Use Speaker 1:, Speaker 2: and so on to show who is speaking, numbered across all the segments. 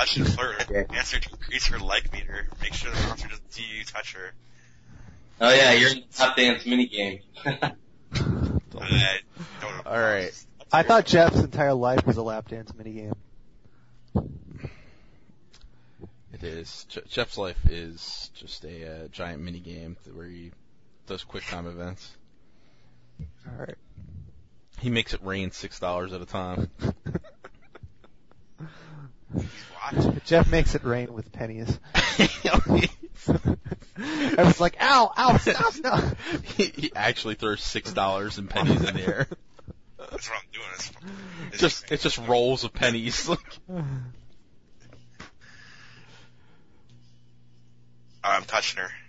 Speaker 1: Russian flirt. Answer to increase her like meter. Make sure the monster doesn't see you touch her.
Speaker 2: Oh yeah, you're in the tap dance minigame.
Speaker 3: Alright.
Speaker 4: I thought Jeff's entire life was a lap dance minigame.
Speaker 3: It is. Jeff's life is just a giant mini game where he does quick time events.
Speaker 4: Alright.
Speaker 3: He makes it rain $6 at a time.
Speaker 4: Jeff makes it rain with pennies. I was like, ow, stop, no.
Speaker 3: He actually throws $6 in pennies in the air.
Speaker 1: That's what I'm doing.
Speaker 3: It's just rolls of pennies.
Speaker 1: I'm touching her.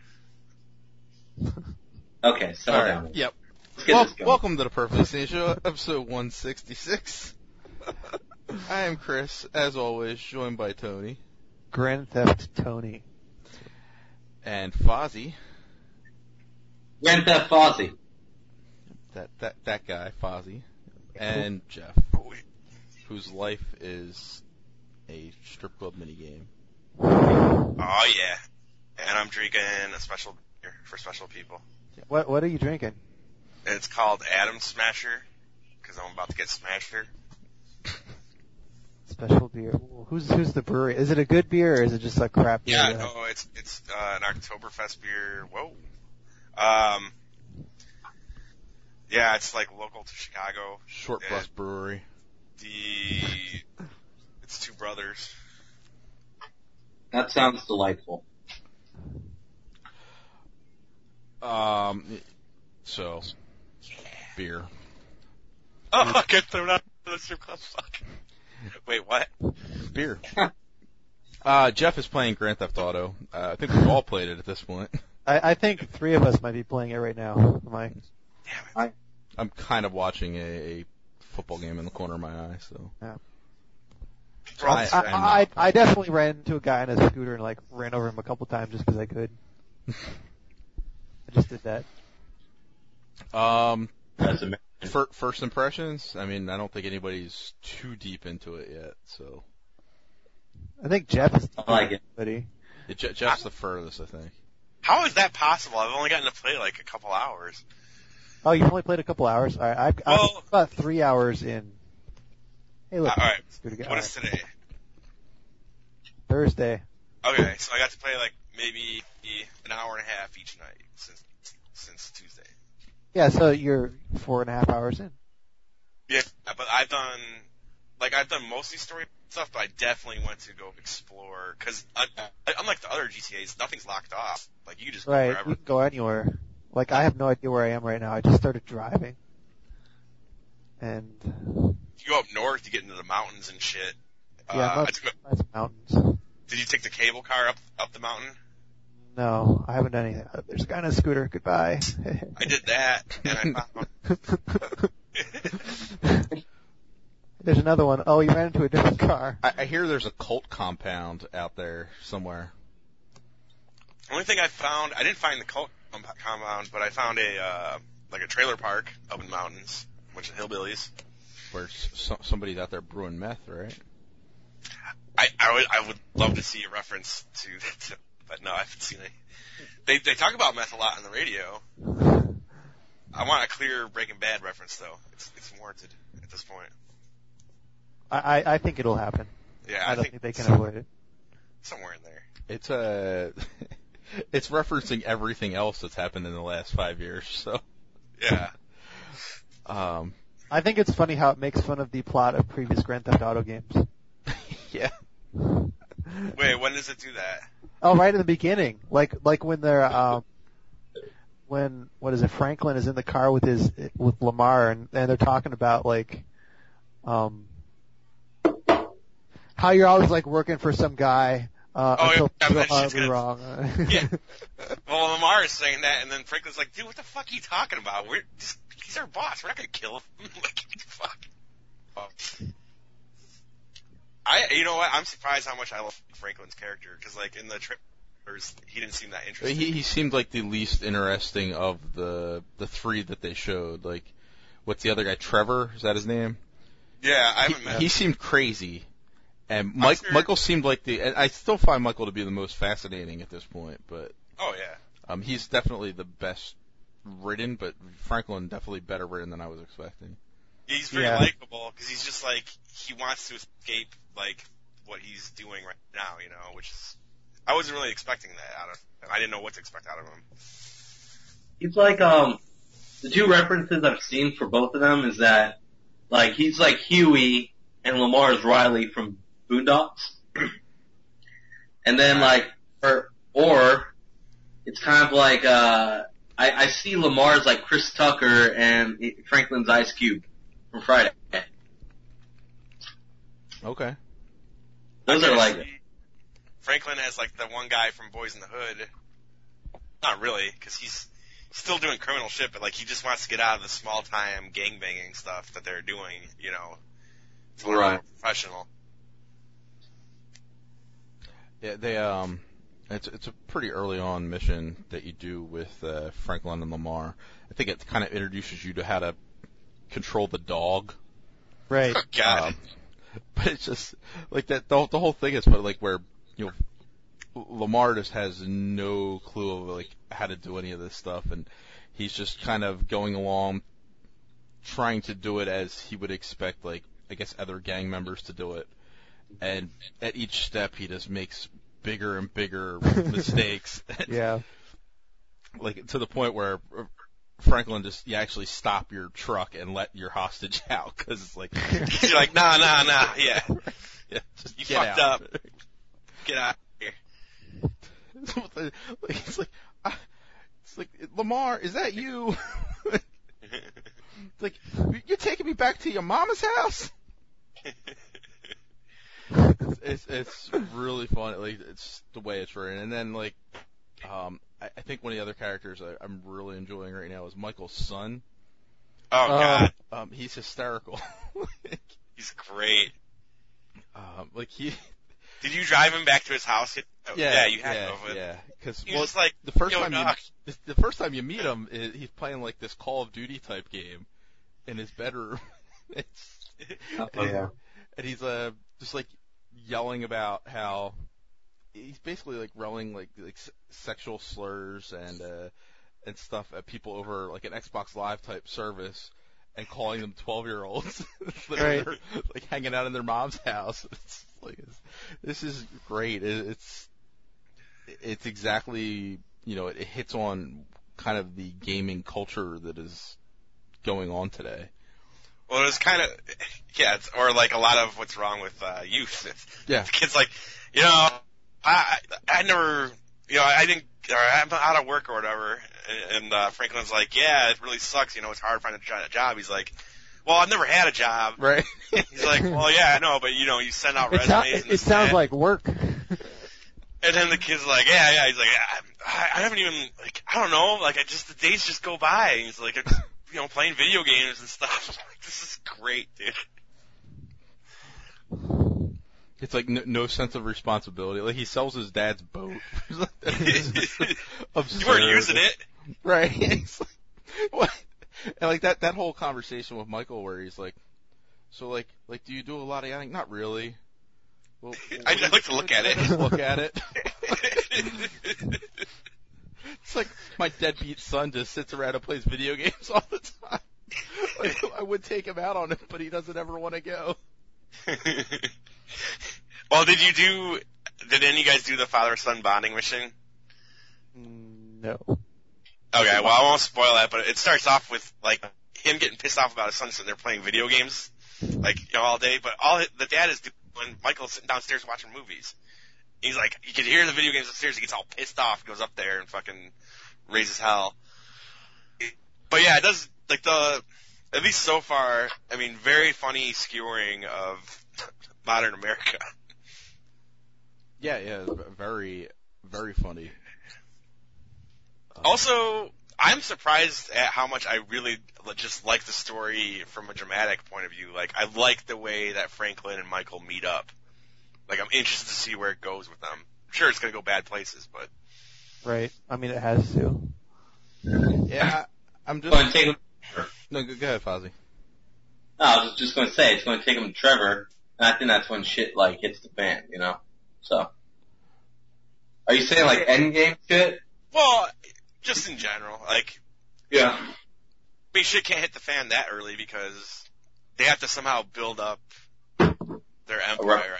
Speaker 2: Okay, settle down.
Speaker 3: Yep.
Speaker 2: Let's get this going.
Speaker 3: Welcome to the Perfectly Sane Show, episode 166. I am Chris, as always, joined by Tony.
Speaker 4: Grand Theft Tony.
Speaker 3: And Fozzie.
Speaker 2: Grand Theft Fozzie.
Speaker 3: That guy, Fozzie. And Jeff, whose life is a strip club minigame.
Speaker 1: Oh yeah. And I'm drinking a special beer for special people.
Speaker 4: What are you drinking?
Speaker 1: It's called Adam Smasher, because I'm about to get smasher.
Speaker 4: Special beer. Who's the brewery? Is it a good beer or is it just a crap beer?
Speaker 1: Yeah, no, it's an Oktoberfest beer. Whoa. Yeah, it's like local to Chicago.
Speaker 3: Short Bus Brewery.
Speaker 1: It's two brothers.
Speaker 2: That sounds delightful.
Speaker 3: So, beer.
Speaker 1: Oh, I get thrown out of the strip club. Fuck. Wait, what?
Speaker 3: Beer. Jeff is playing Grand Theft Auto. I think we've all played it at this point.
Speaker 4: I think three of us might be playing it right now.
Speaker 1: Damn it.
Speaker 3: I'm kind of watching a football game in the corner of my eye, so.
Speaker 4: Yeah.
Speaker 3: I
Speaker 4: I definitely ran into a guy on a scooter and ran over him a couple times just because I could. I just did that.
Speaker 2: That's amazing.
Speaker 3: First impressions? I mean, I don't think anybody's too deep into it yet, so.
Speaker 4: I think Jeff is.
Speaker 2: I like it.
Speaker 4: Buddy.
Speaker 3: Jeff's the furthest, I think.
Speaker 1: How is that possible? I've only gotten to play like a couple hours.
Speaker 4: Oh, you've only played a couple hours? All right, I'm about 3 hours in. Hey, look.
Speaker 1: All right.
Speaker 4: What
Speaker 1: What is today?
Speaker 4: Thursday.
Speaker 1: Okay, so I got to play like maybe an hour and a half each night since Tuesday.
Speaker 4: Yeah, so you're 4.5 hours in.
Speaker 1: Yeah, but I've done mostly story stuff, but I definitely went to go explore, because unlike the other GTAs, nothing's locked off. Like, you can just go
Speaker 4: Right,
Speaker 1: wherever.
Speaker 4: you can go anywhere. Like, I have no idea where I am right now. I just started driving. And...
Speaker 1: If you go up north, you get into the mountains and shit.
Speaker 4: Yeah, that's mountains.
Speaker 1: Did you take the cable car up the mountain?
Speaker 4: No, I haven't done anything. There's a guy on a scooter. Goodbye.
Speaker 1: I did that, and I found...
Speaker 4: There's another one. Oh, you ran into a different car.
Speaker 3: I hear there's a cult compound out there somewhere.
Speaker 1: The only thing I found, I didn't find the cult compound, but I found a trailer park up in the mountains, a bunch of hillbillies.
Speaker 3: Where somebody's out there brewing meth, right?
Speaker 1: I would love to see a reference to but no, I haven't seen it. They talk about meth a lot on the radio. I want a clear Breaking Bad reference, though. It's warranted at this point.
Speaker 4: I think it'll happen.
Speaker 1: Yeah,
Speaker 4: I don't think they can avoid it.
Speaker 1: Somewhere in there.
Speaker 3: It's referencing everything else that's happened in the last 5 years, so.
Speaker 1: Yeah.
Speaker 4: I think it's funny how it makes fun of the plot of previous Grand Theft Auto games.
Speaker 3: Yeah.
Speaker 1: Wait, when does it do that?
Speaker 4: Oh, right in the beginning. Like when they're, Franklin is in the car with Lamar and they're talking about how you're always working for some guy, until wrong.
Speaker 1: Yeah. Well, Lamar is saying that, and then Franklin's like, dude, what the fuck are you talking about? He's our boss. We're not gonna kill him. Fuck. You know what? I'm surprised how much I love Franklin's character, because in the trailers, he didn't seem that interesting.
Speaker 3: He seemed like the least interesting of the three that they showed. What's the other guy? Trevor? Is that his name?
Speaker 1: Yeah, I haven't met him.
Speaker 3: He seemed crazy, And
Speaker 1: Sure.
Speaker 3: Michael seemed like and I still find Michael to be the most fascinating at this point, but
Speaker 1: Oh yeah.
Speaker 3: he's definitely the best written, but Franklin definitely better written than I was expecting.
Speaker 1: He's very
Speaker 4: Yeah.
Speaker 1: likable because he's just like he wants to escape like what he's doing right now, you know, which is I wasn't really expecting that out of him. I didn't know what to expect out of him.
Speaker 2: He's like, the two references I've seen for both of them is that, like, he's like Huey and Lamar's Riley from Boondocks. And then like, or it's kind of like, I see Lamar's like Chris Tucker and Franklin's Ice Cube from Friday.
Speaker 3: Okay.
Speaker 2: Those are like,
Speaker 1: Franklin as like the one guy from Boys in the Hood. Not really, because he's still doing criminal shit, but like he just wants to get out of the small time gangbanging stuff that they're doing, you know. It's a little more professional.
Speaker 3: Yeah, it's a pretty early on mission that you do with Franklin and Lamar. I think it kind of introduces you to how to control the dog.
Speaker 4: Right.
Speaker 1: God.
Speaker 3: But it's just like that. The whole thing is, but like where Lamar just has no clue of like how to do any of this stuff, and he's just kind of going along, trying to do it as he would expect, like I guess other gang members to do it. And at each step, he just makes bigger and bigger mistakes.
Speaker 4: Yeah.
Speaker 3: Like to the point where Franklin you actually stop your truck and let your hostage out because it's like
Speaker 1: You're like, nah, yeah.
Speaker 3: Yeah, just
Speaker 1: You
Speaker 3: get
Speaker 1: fucked
Speaker 3: out.
Speaker 1: up. Get out of here.
Speaker 3: It's like Lamar, is that you? It's like you're taking me back to your mama's house. It's really funny. Like it's the way it's written, and then like I think one of the other characters I'm really enjoying right now is Michael's son.
Speaker 1: Oh God.
Speaker 3: He's hysterical.
Speaker 1: He's great.
Speaker 3: Like he.
Speaker 1: Did you drive him back to his house? Yeah, you had to.
Speaker 3: Yeah, because
Speaker 1: He was like,
Speaker 3: the first
Speaker 1: yo,
Speaker 3: time
Speaker 1: Doc.
Speaker 3: the first time you meet him, he's playing like this Call of Duty type game in his bedroom.
Speaker 2: yeah.
Speaker 3: And he's just like yelling about how he's basically like yelling like sexual slurs and stuff at people over like an Xbox Live type service and calling them 12-year-olds
Speaker 4: Right.
Speaker 3: They're like hanging out in their mom's house. It's like this is great. It's exactly, you know, it hits on kind of the gaming culture that is going on today.
Speaker 1: Well, it was kind of, yeah, or like a lot of what's wrong with youth.
Speaker 3: Yeah.
Speaker 1: The kid's like, you know, I never, you know, I didn't, or I'm out of work or whatever. And Franklin's like, yeah, it really sucks. You know, it's hard to find a job. He's like, well, I've never had a job.
Speaker 3: Right.
Speaker 1: He's like, well, yeah, I know, but you know, you send out resumes.
Speaker 4: It sounds like work.
Speaker 1: And then the kid's like, yeah. He's like, I haven't even, like, I don't know, like, the days just go by. And he's like, you know, playing video games and stuff. I'm like, this is great, dude.
Speaker 3: It's like no sense of responsibility. Like he sells his dad's boat.
Speaker 1: You weren't using it.
Speaker 3: Right. He's like, what? And like that whole conversation with Michael where he's like, so like do you do a lot of yachting? Not really. Well,
Speaker 1: I like to look at it.
Speaker 3: Just look at it. It's like my deadbeat son just sits around and plays video games all the time. Like, I would take him out on it, but he doesn't ever want to go.
Speaker 1: Well, did any of you guys do the father-son bonding mission?
Speaker 4: No.
Speaker 1: Okay, well, I won't spoil that, but it starts off with, like, him getting pissed off about his son sitting there playing video games, like, you know, all day, but all the dad is doing when Michael's sitting downstairs watching movies. He's like, you can hear the video games upstairs, he gets all pissed off, goes up there and fucking raises hell. But yeah, it does, like, at least so far, I mean, very funny skewering of modern America.
Speaker 3: Yeah, very, very funny.
Speaker 1: Also, I'm surprised at how much I really just like the story from a dramatic point of view. Like, I like the way that Franklin and Michael meet up. Like, I'm interested to see where it goes with them. I'm sure it's going to go bad places, but...
Speaker 4: Right. I mean, it has to.
Speaker 3: Yeah, I'm just...
Speaker 2: Going to take him.
Speaker 3: No, go ahead, Fozzie.
Speaker 2: No, I was just going to say, it's going to take him to Trevor, And I think that's when shit, like, hits the fan, you know? So. Are you saying, like, endgame shit?
Speaker 1: Well, just in general, like,
Speaker 2: Yeah.
Speaker 1: I mean, shit can't hit the fan that early because they have to somehow build up their empire.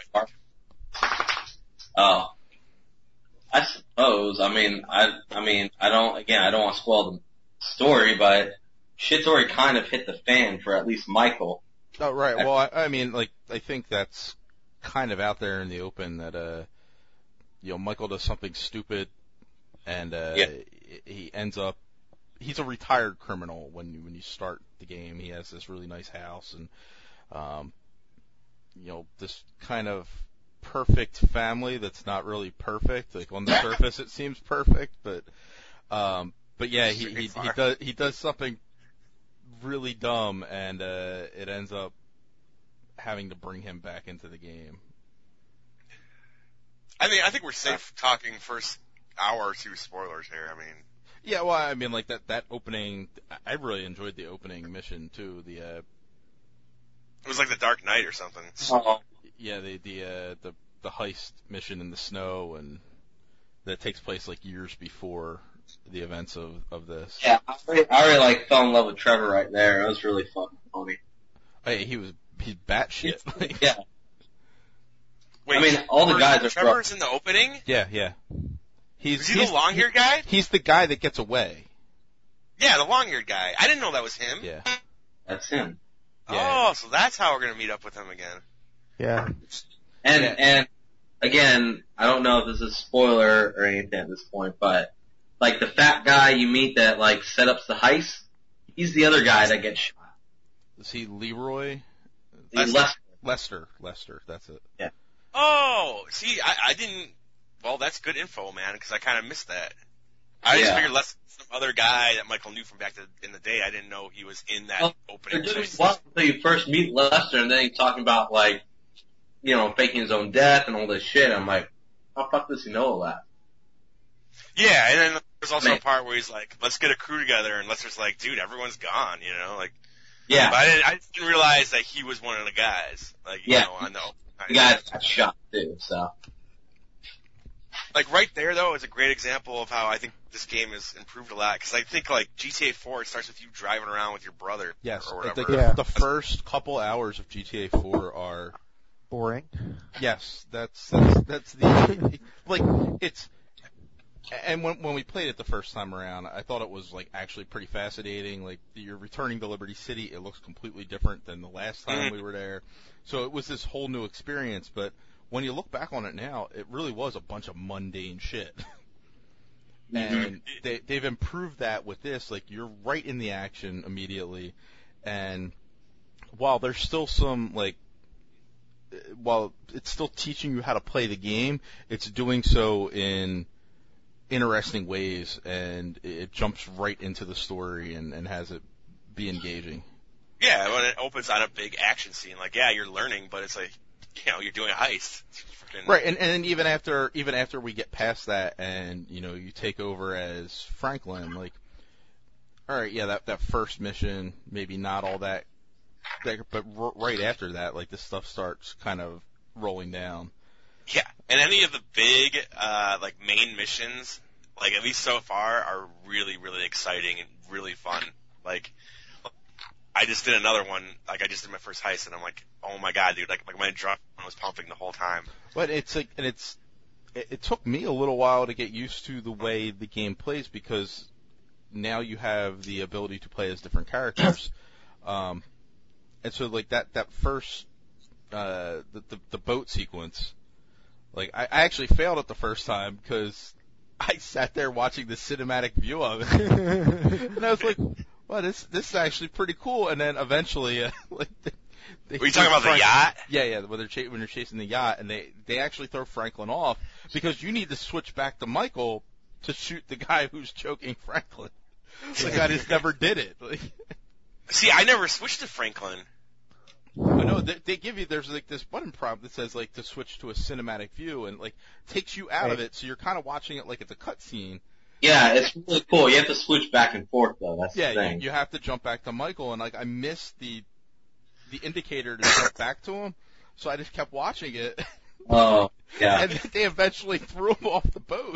Speaker 2: Oh. I suppose. I don't want to spoil the story, but shit's already kind of hit the fan for at least Michael.
Speaker 3: Oh, right. Well, I mean, like, I think that's kind of out there in the open that, Michael does something stupid and, he ends up, he's a retired criminal when you start the game. He has this really nice house and, this kind of perfect family that's not really perfect. Like, on the surface it seems perfect, but yeah, he does something really dumb and, it ends up having to bring him back into the game.
Speaker 1: I think we're safe talking first hour or two spoilers here. I mean.
Speaker 3: Yeah, well, I mean, like that opening, I really enjoyed the opening mission too. It
Speaker 1: was like the Dark Knight or something.
Speaker 2: Oh.
Speaker 3: Yeah, the heist mission in the snow, and that takes place like years before the events of this.
Speaker 2: Yeah, I really fell in love with Trevor right there. It was really fun, funny.
Speaker 3: Hey, he's batshit.
Speaker 2: Yeah.
Speaker 1: Wait,
Speaker 2: I mean, all the guys are.
Speaker 1: Trevor's in the opening.
Speaker 3: Yeah.
Speaker 1: Is he the long-haired guy?
Speaker 3: He's the guy that gets away.
Speaker 1: Yeah, the long-haired guy. I didn't know that was him.
Speaker 3: Yeah.
Speaker 2: That's him.
Speaker 1: Yeah. Oh, so that's how we're gonna meet up with him again.
Speaker 4: Yeah.
Speaker 2: And again, I don't know if this is a spoiler or anything at this point, but like the fat guy you meet that like set up the heist, he's the other guy that gets shot.
Speaker 3: Is he Leroy?
Speaker 2: Lester.
Speaker 3: Lester, that's it.
Speaker 2: Yeah.
Speaker 1: Oh, see, I didn't. Well, that's good info, man, because I kind of missed that. I just figured some other guy that Michael knew from back in the day. I didn't know he was in that opening.
Speaker 2: Well, until you first meet Lester, and then he's talking about like, faking his own death and all this shit. I'm like, how the fuck does he know all that?
Speaker 1: Yeah, and then there's also a part where he's like, let's get a crew together, and Lester's like, dude, everyone's gone, like.
Speaker 2: Yeah.
Speaker 1: But I didn't realize that he was one of the guys. Like, I know.
Speaker 2: The guy got shot too, so.
Speaker 1: Like, right there, though, is a great example of how I think this game has improved a lot. Because I think, like, GTA 4, it starts with you driving around with your brother.
Speaker 3: Yes.
Speaker 1: Or whatever.
Speaker 3: The first couple hours of GTA 4 are
Speaker 4: boring.
Speaker 3: Yes, that's the like it's. And when we played it the first time around, I thought it was like actually pretty fascinating. Like you're returning to Liberty City, it looks completely different than the last time we were there. So it was this whole new experience. But when you look back on it now, it really was a bunch of mundane shit. And they've improved that with this. Like you're right in the action immediately, and while there's still some while it's still teaching you how to play the game, it's doing so in interesting ways, and it jumps right into the story and has it be engaging.
Speaker 1: Yeah, when it opens on a big action scene, you're learning, but it's like, you're doing a heist.
Speaker 3: Right, and even after we get past that, and you take over as Franklin, like, all right, yeah, that first mission maybe not all that, but right after that, like, this stuff starts kind of rolling down.
Speaker 1: Yeah, and any of the big, main missions, at least so far, are really, really exciting and really fun. Like, I just did another one, I just did my first heist, and I'm like, oh my god, dude, my adrenaline was pumping the whole time.
Speaker 3: But it took me a little while to get used to the way the game plays, because now you have the ability to play as different characters. And so, that first, the boat sequence, I actually failed it the first time because I sat there watching the cinematic view of it, and I was like, "Well, this is actually pretty cool." And then eventually, were
Speaker 1: you talking about the yacht?
Speaker 3: Yeah. When you're chasing the yacht, and they actually throw Franklin off because you need to switch back to Michael to shoot the guy who's choking Franklin. The guy just never did it.
Speaker 1: See, I never switched to Franklin.
Speaker 3: I know they give you there's this button prompt that says to switch to a cinematic view, and takes you out of it, so you're kind of watching it like it's a cutscene.
Speaker 2: Yeah, it's really cool. You have to switch back and forth though. That's the thing.
Speaker 3: You have to jump back to Michael, and I missed the indicator to jump back to him. so I just kept watching it.
Speaker 2: Oh, yeah.
Speaker 3: And they eventually threw him off the boat.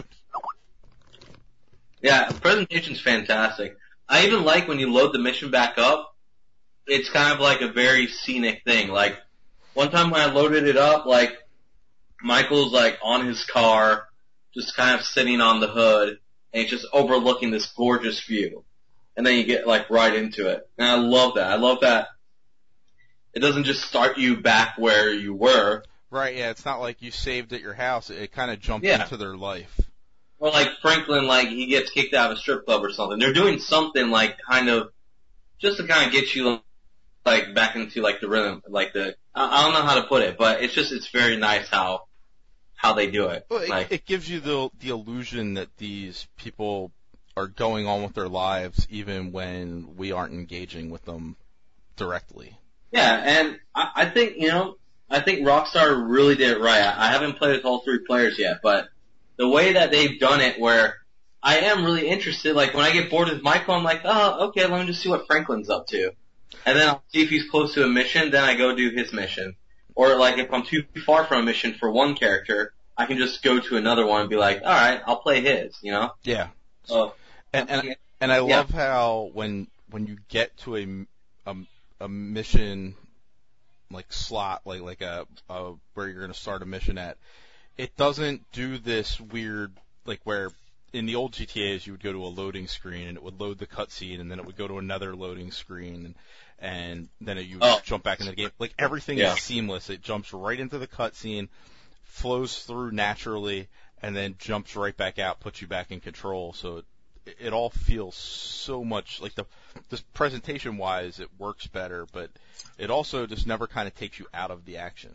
Speaker 2: Yeah, the presentation's fantastic. I even like when you load the mission back up, it's kind of like a very scenic thing. Like, one time when I loaded it up, like, Michael's like on his car, just kind of sitting on the hood, and he's just overlooking this gorgeous view. And then you get like right into it. And I love that. I love that it doesn't just start you back where you were.
Speaker 3: Right, yeah, it's not like you saved at your house. It kind of jumped
Speaker 2: Yeah.
Speaker 3: into their life.
Speaker 2: Or like Franklin, like he gets kicked out of a strip club or something. They're doing something like kind of, just to kind of get you like back into like the rhythm, like I don't know how to put it, but it's very nice how they do it.
Speaker 3: Well,
Speaker 2: Like,
Speaker 3: it gives you the illusion that these people are going on with their lives even when we aren't engaging with them directly.
Speaker 2: yeah, and I think, I think Rockstar really did it right. I haven't played with all 3 players yet, but the way that they've done it where I am really interested, like when I get bored with Michael, I'm like, oh, okay, let me just see what Franklin's up to. And then I'll see if he's close to a mission, then I go do his mission. Or like if I'm too far from a mission for one character, I can just go to another one and be like, alright, I'll play his,
Speaker 3: Yeah.
Speaker 2: So,
Speaker 3: And I love how when you get to a mission like slot, like a where you're going to start a mission at, it doesn't do this weird, like where in the old GTAs you would go to a loading screen and it would load the cutscene and then it would go to another loading screen and then you would jump back into the game. Like everything is seamless. It jumps right into the cutscene, flows through naturally, and then jumps right back out, puts you back in control. So it all feels so much like this presentation wise it works better, but it also just never kind of takes you out of the action.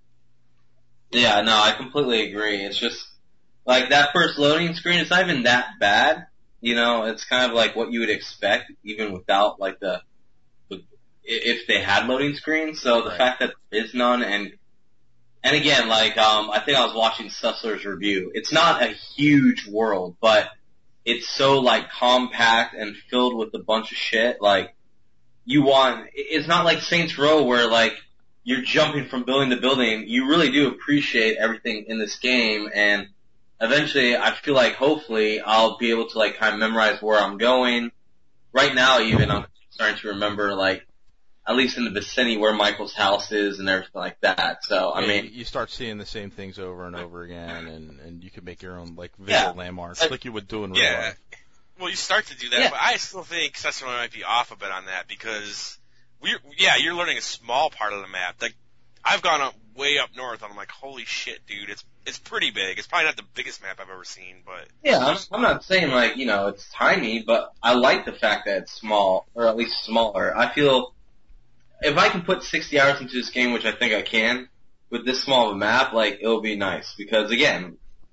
Speaker 2: yeah, no, I completely agree. It's just, like that first loading screen, it's not even that bad. It's kind of like what you would expect, even without like if they had loading screens. So the fact that there is none, and again, like, I think I was watching Sussler's review. It's not a huge world, but it's so like compact and filled with a bunch of shit. Like, it's not like Saints Row where like you're jumping from building to building. You really do appreciate everything in this game, and eventually I feel like hopefully I'll be able to like kind of memorize where I'm going. Right now even I'm starting to remember like, at least in the vicinity where Michael's house is and everything like that. So, I mean,
Speaker 3: you start seeing the same things over and over again, and you can make your own like visual landmarks, like you would do in real life.
Speaker 1: Well, you start to do that, but I still think Cessna might be off a bit on that because you're learning a small part of the map. Like, I've gone up way up north, and I'm like, holy shit, dude, it's pretty big. It's probably not the biggest map I've ever seen, but
Speaker 2: yeah, I'm not saying like it's tiny, but I like the fact that it's small, or at least smaller. I feel if I can put 60 hours into this game, which I think I can, with this small of a map, like, it'll be nice. Because, again,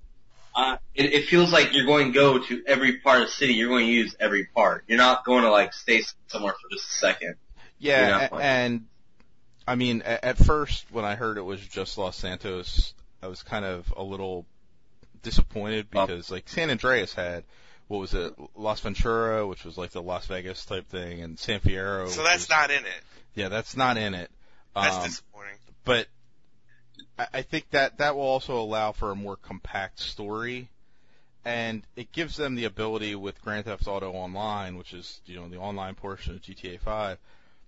Speaker 2: it feels like you're going to go to every part of the city. You're going to use every part. You're not going to, like, stay somewhere for just a second.
Speaker 3: Yeah, and, I mean, at first, when I heard it was just Los Santos, I was kind of a little disappointed because, like, San Andreas had, what was it, Las Ventura, which was like the Las Vegas type thing, and San Fierro.
Speaker 1: So that's not in it.
Speaker 3: Yeah, that's not in it.
Speaker 1: That's disappointing.
Speaker 3: But I think that will also allow for a more compact story, and it gives them the ability with Grand Theft Auto Online, which is, the online portion of GTA 5,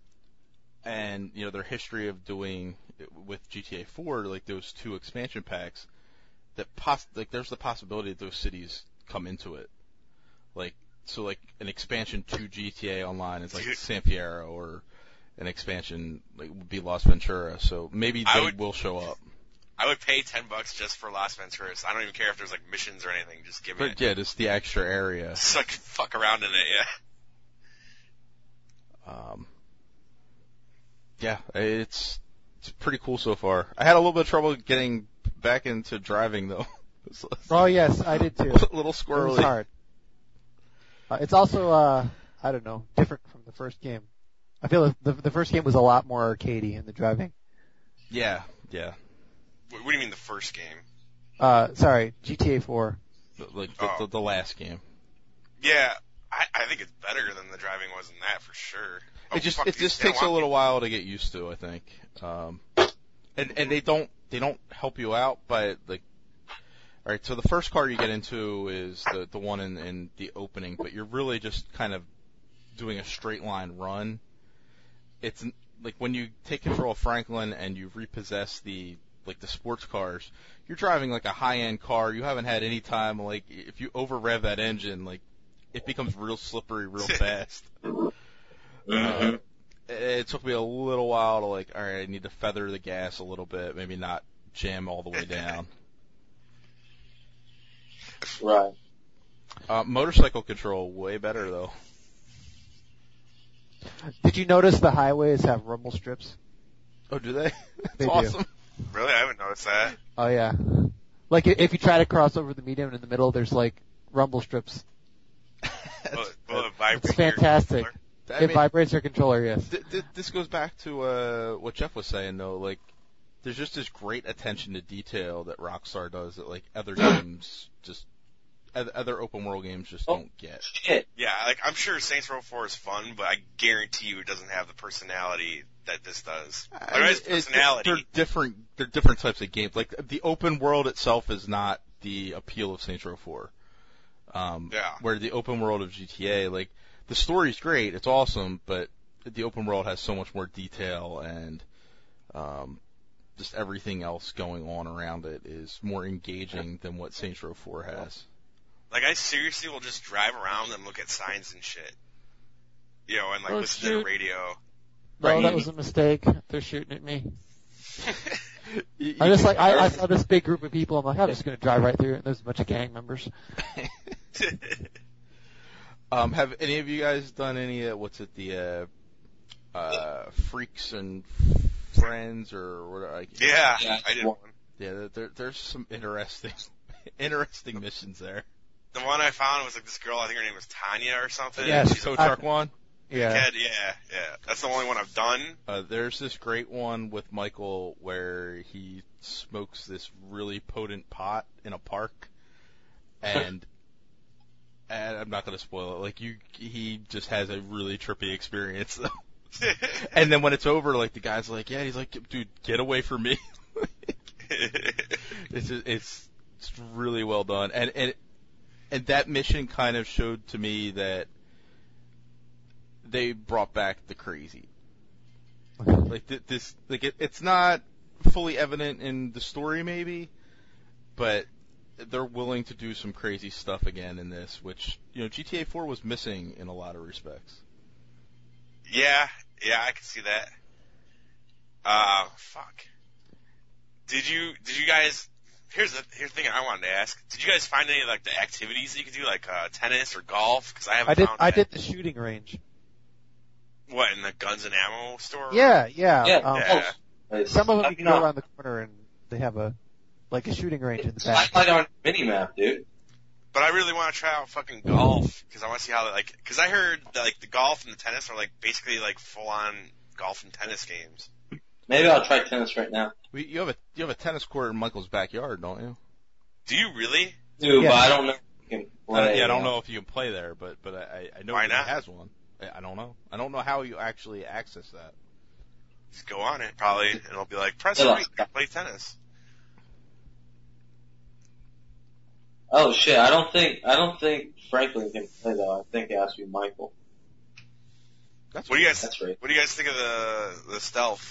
Speaker 3: and, their history of doing with GTA 4, like those 2 expansion packs, that there's the possibility that those cities come into it. Like, so like an expansion to GTA Online is like San Fierro, or an expansion like would be Las Ventura. So maybe they will show up.
Speaker 1: I would pay $10 just for Las Venturas. I don't even care if there's like missions or anything. Just give me it.
Speaker 3: Yeah, just the extra area.
Speaker 1: Just like fuck around in it,
Speaker 3: yeah. It's pretty cool so far. I had a little bit of trouble getting back into driving though.
Speaker 4: Oh yes, I did too.
Speaker 3: A little squirrely.
Speaker 4: It was hard. It's also, I don't know, different from the first game. I feel like the first game was a lot more arcadey in the driving.
Speaker 3: Yeah.
Speaker 1: What do you mean the first game?
Speaker 4: Sorry, GTA 4.
Speaker 3: Like the last game.
Speaker 1: Yeah, I think it's better than the driving was in that for sure.
Speaker 3: It just takes a little while to get used to, I think. and they don't help you out by like. All right, so the first car you get into is the one in the opening, but you're really just kind of doing a straight line run. It's like when you take control of Franklin and you repossess the sports cars, you're driving like a high-end car. You haven't had any time, like, if you over-rev that engine, like, it becomes real slippery real fast. It took me a little while to, like, all right, I need to feather the gas a little bit, maybe not jam all the way down.
Speaker 2: Right.
Speaker 3: Motorcycle control, way better, though.
Speaker 4: Did you notice the highways have rumble strips?
Speaker 3: Oh, do they? That's
Speaker 4: They do.
Speaker 3: awesome.
Speaker 1: Really? I haven't noticed that.
Speaker 4: Oh yeah. Like if you try to cross over the median in the middle, there's like rumble strips.
Speaker 1: Will it vibrate
Speaker 4: It's
Speaker 1: your
Speaker 4: fantastic.
Speaker 1: controller?
Speaker 4: It vibrates your controller, yes.
Speaker 3: This goes back to what Jeff was saying, though. Like, there's just this great attention to detail that Rockstar does that, like, other games just, other open world games just don't get.
Speaker 2: Shit.
Speaker 1: Yeah, like, I'm sure Saints Row 4 is fun, but I guarantee you it doesn't have the personality that this does. Like, it has personality.
Speaker 3: They're different types of games. Like, the open world itself is not the appeal of Saints Row 4.
Speaker 1: Yeah.
Speaker 3: Where the open world of GTA, like, the story's great, it's awesome, but the open world has so much more detail and, just everything else going on around it is more engaging than what Saints Row 4 has.
Speaker 1: Like, I seriously will just drive around and look at signs and shit. You know, and, like,
Speaker 4: Oh,
Speaker 1: listen to the radio.
Speaker 4: No, that was a mistake. They're shooting at me.
Speaker 3: You
Speaker 4: I just like I saw this big group of people. I'm like, I'm just gonna drive right through it. And there's a bunch of gang members.
Speaker 3: Have any of you guys done any, what's it, the, Freaks and Friends or whatever?
Speaker 1: Yeah, I did one.
Speaker 3: Yeah, there's some interesting missions there.
Speaker 1: The one I found was, like, this girl, I think her name was Tanya or something.
Speaker 4: Yes.
Speaker 1: She's a
Speaker 3: Kotark one?
Speaker 4: Yeah.
Speaker 1: kid, yeah. That's the only one I've done.
Speaker 3: There's this great one with Michael where he smokes this really potent pot in a park, and I'm not going to spoil it. Like, he just has a really trippy experience. And then when it's over, like, the guy's like, yeah, he's like, dude, get away from me. It's really well done. And that mission kind of showed to me that they brought back the crazy. Like, it's not fully evident in the story maybe, but they're willing to do some crazy stuff again in this, which, you know, GTA 4 was missing in a lot of respects.
Speaker 1: Yeah, I can see that. Fuck. Did you guys, here's the thing I wanted to ask. Did you guys find any, like, the activities that you could do, like, tennis or golf? Cause I haven't found
Speaker 4: I
Speaker 1: that.
Speaker 4: did the shooting range.
Speaker 1: What, in the guns and ammo store?
Speaker 4: Yeah.
Speaker 1: Yeah.
Speaker 4: Some of them you can go around the corner and they have a shooting range in the back.
Speaker 2: It's like on a mini map, dude.
Speaker 1: But I really want to try out fucking golf, because I want to see how, like, because I heard that, like, the golf and the tennis are, like, basically, like, full-on golf and tennis games.
Speaker 2: Maybe I'll try tennis right now.
Speaker 3: You have a tennis court in Michael's backyard, don't you?
Speaker 1: Do you really?
Speaker 2: Dude,
Speaker 4: Yeah.
Speaker 2: but I don't know if you can play.
Speaker 3: I don't know if you can play there, but I know
Speaker 1: Why
Speaker 3: he
Speaker 1: not?
Speaker 3: has one. I don't know. I don't know how you actually access that.
Speaker 1: Just go on it, probably, and it'll be like, press
Speaker 2: Yeah.
Speaker 1: right to play tennis.
Speaker 2: Oh shit, I don't think Franklin can play though. I think it has to be Michael.
Speaker 3: That's
Speaker 1: What do you guys?
Speaker 2: That's right.
Speaker 1: What do you guys think of the stealth?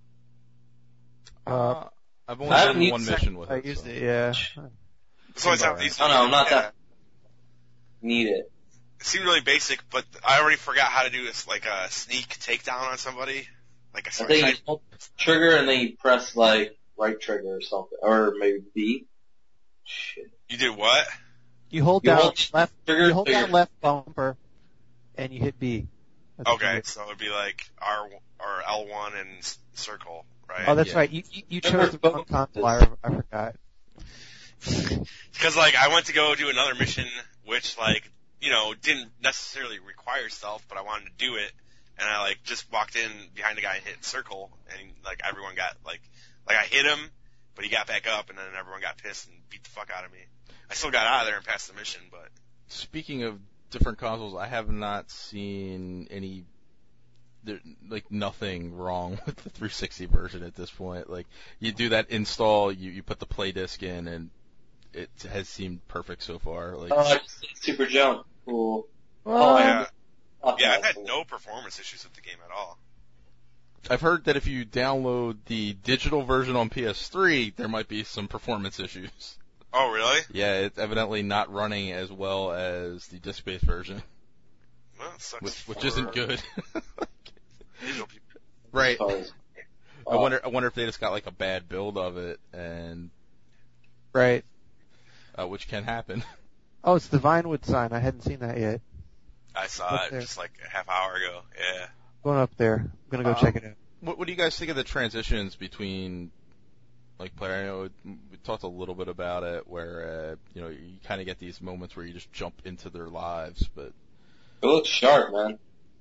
Speaker 3: I've only
Speaker 2: I haven't
Speaker 3: done
Speaker 2: used
Speaker 3: one
Speaker 2: it.
Speaker 3: mission with
Speaker 4: I
Speaker 3: it.
Speaker 4: used
Speaker 3: So.
Speaker 4: it, yeah.
Speaker 1: So it's
Speaker 3: alright.
Speaker 1: these.
Speaker 2: No, I'm not
Speaker 1: yeah.
Speaker 2: that. Need it.
Speaker 1: It seemed really basic, but I already forgot how to do this, like a sneak takedown on somebody. Like
Speaker 2: I
Speaker 1: a
Speaker 2: think you hold trigger and then you press like right trigger or something, or maybe B. Shit.
Speaker 1: you did what?
Speaker 4: You hold
Speaker 2: You
Speaker 4: down
Speaker 2: hold
Speaker 4: left.
Speaker 2: trigger,
Speaker 4: You hold
Speaker 2: so
Speaker 4: down
Speaker 2: you're-
Speaker 4: left bumper, and you hit B. That's what you
Speaker 1: Okay,
Speaker 4: do.
Speaker 1: so it'd be like R or L1 and circle, right?
Speaker 4: Oh, that's
Speaker 3: Yeah.
Speaker 4: right. You chose the wrong console. I forgot.
Speaker 1: Because, like, I went to go do another mission, which, like, you know, didn't necessarily require stealth, but I wanted to do it, and I, like, just walked in behind a guy and hit circle, and, like, everyone got, like, I hit him, but he got back up, and then everyone got pissed and beat the fuck out of me. I still got out of there and passed the mission, but...
Speaker 3: Speaking of different consoles, I have not seen any there's like nothing wrong with the 360 version at this point. Like you do that install, you put the play disc in, and it has seemed perfect so far. Like
Speaker 2: I just did Super Jump. Cool.
Speaker 1: Yeah, I've had no performance issues with the game at all.
Speaker 3: I've heard that if you download the digital version on PS3, there might be some performance issues.
Speaker 1: Oh, really?
Speaker 3: Yeah, it's evidently not running as well as the disc-based version,
Speaker 1: Well, it sucks
Speaker 3: which isn't good.
Speaker 1: Digital people.
Speaker 3: Right. I wonder if they just got like a bad build of it, and
Speaker 4: Right.
Speaker 3: which can happen.
Speaker 4: Oh, it's the Vinewood sign. I hadn't seen that yet.
Speaker 1: I saw
Speaker 4: Up
Speaker 1: it
Speaker 4: there.
Speaker 1: just like a half hour ago. Yeah.
Speaker 4: Going up there. I'm gonna go check it out.
Speaker 3: What do you guys think of the transitions between like player? I know we talked a little bit about it, where you kind of get these moments where you just jump into their lives, but
Speaker 2: It looks sharp, man.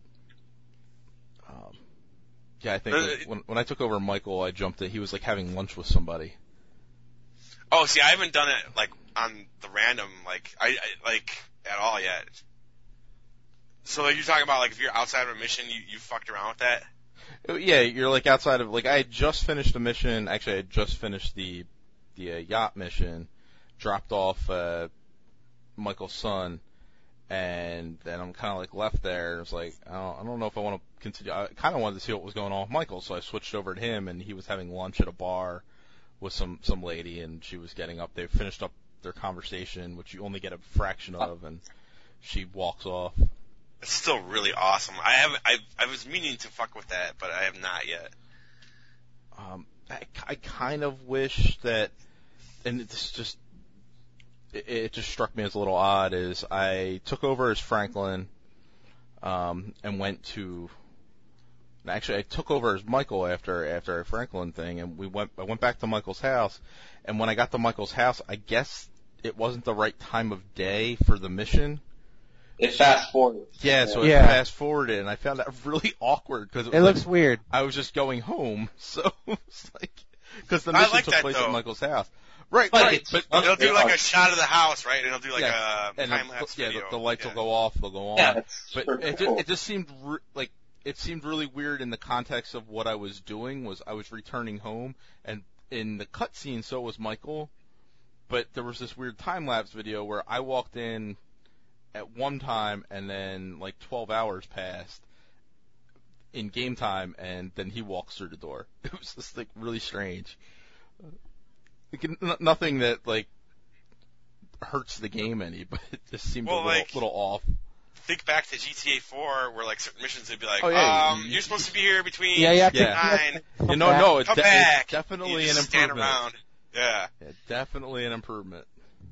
Speaker 3: yeah, I think like, when I took over Michael, I jumped in. He was like having lunch with somebody.
Speaker 1: Oh, see, I haven't done it like on the random, like I like at all yet. So like, you're talking about like if you're outside of a mission, you fucked around with that?
Speaker 3: Yeah, you're like outside of like I had just finished a mission. Actually, I had just finished the yacht mission, dropped off Michael's son, and then I'm kind of like left there. It's like I don't know if I want to continue. I kind of wanted to see what was going on with Michael, so I switched over to him, and he was having lunch at a bar with some lady, and she was getting up. They finished up their conversation, which you only get a fraction of, and she walks off.
Speaker 1: It's still really awesome. I was meaning to fuck with that, but I have not yet.
Speaker 3: I kind of wish that, and it's just, it just struck me as a little odd, is I took over as Franklin, and went to, actually I took over as Michael after our Franklin thing, and I went back to Michael's house, and when I got to Michael's house, I guess it wasn't the right time of day for the mission.
Speaker 2: It fast forward.
Speaker 3: Yeah, so
Speaker 4: Yeah.
Speaker 3: it fast forwarded, and I found that really awkward because
Speaker 4: It looks weird.
Speaker 3: I was just going home, so it's like because the
Speaker 1: I
Speaker 3: mission
Speaker 1: like
Speaker 3: took
Speaker 1: that,
Speaker 3: place
Speaker 1: though.
Speaker 3: at Michael's house. Right,
Speaker 2: But
Speaker 3: right.
Speaker 2: it's-
Speaker 3: But
Speaker 1: They'll do like a shot of the house, right? And they'll do like a
Speaker 3: and
Speaker 1: time lapse
Speaker 3: yeah,
Speaker 1: video.
Speaker 3: the lights will go off, they'll go on.
Speaker 2: Yeah, it's
Speaker 3: But
Speaker 2: super
Speaker 3: it
Speaker 2: cool.
Speaker 3: just seemed like it seemed really weird in the context of what I was doing. Was I was returning home, and in the cutscene, so was Michael. But there was this weird time lapse video where I walked in at one time, and then like 12 hours passed in game time, and then he walks through the door. It was just like really strange. Nothing that like hurts the game any, but it just seemed
Speaker 1: Well,
Speaker 3: a
Speaker 1: like,
Speaker 3: little off.
Speaker 1: Think back to GTA 4, where like certain missions would be like,
Speaker 3: Oh, yeah,
Speaker 1: you're supposed to be here between
Speaker 4: Yeah, you have to.
Speaker 3: Yeah.
Speaker 1: 9.
Speaker 3: You know, no, it's,
Speaker 1: Come
Speaker 3: it's
Speaker 1: back.
Speaker 3: definitely
Speaker 1: You
Speaker 3: an
Speaker 1: just stand
Speaker 3: improvement.
Speaker 1: around. Yeah.
Speaker 3: Yeah, definitely an improvement.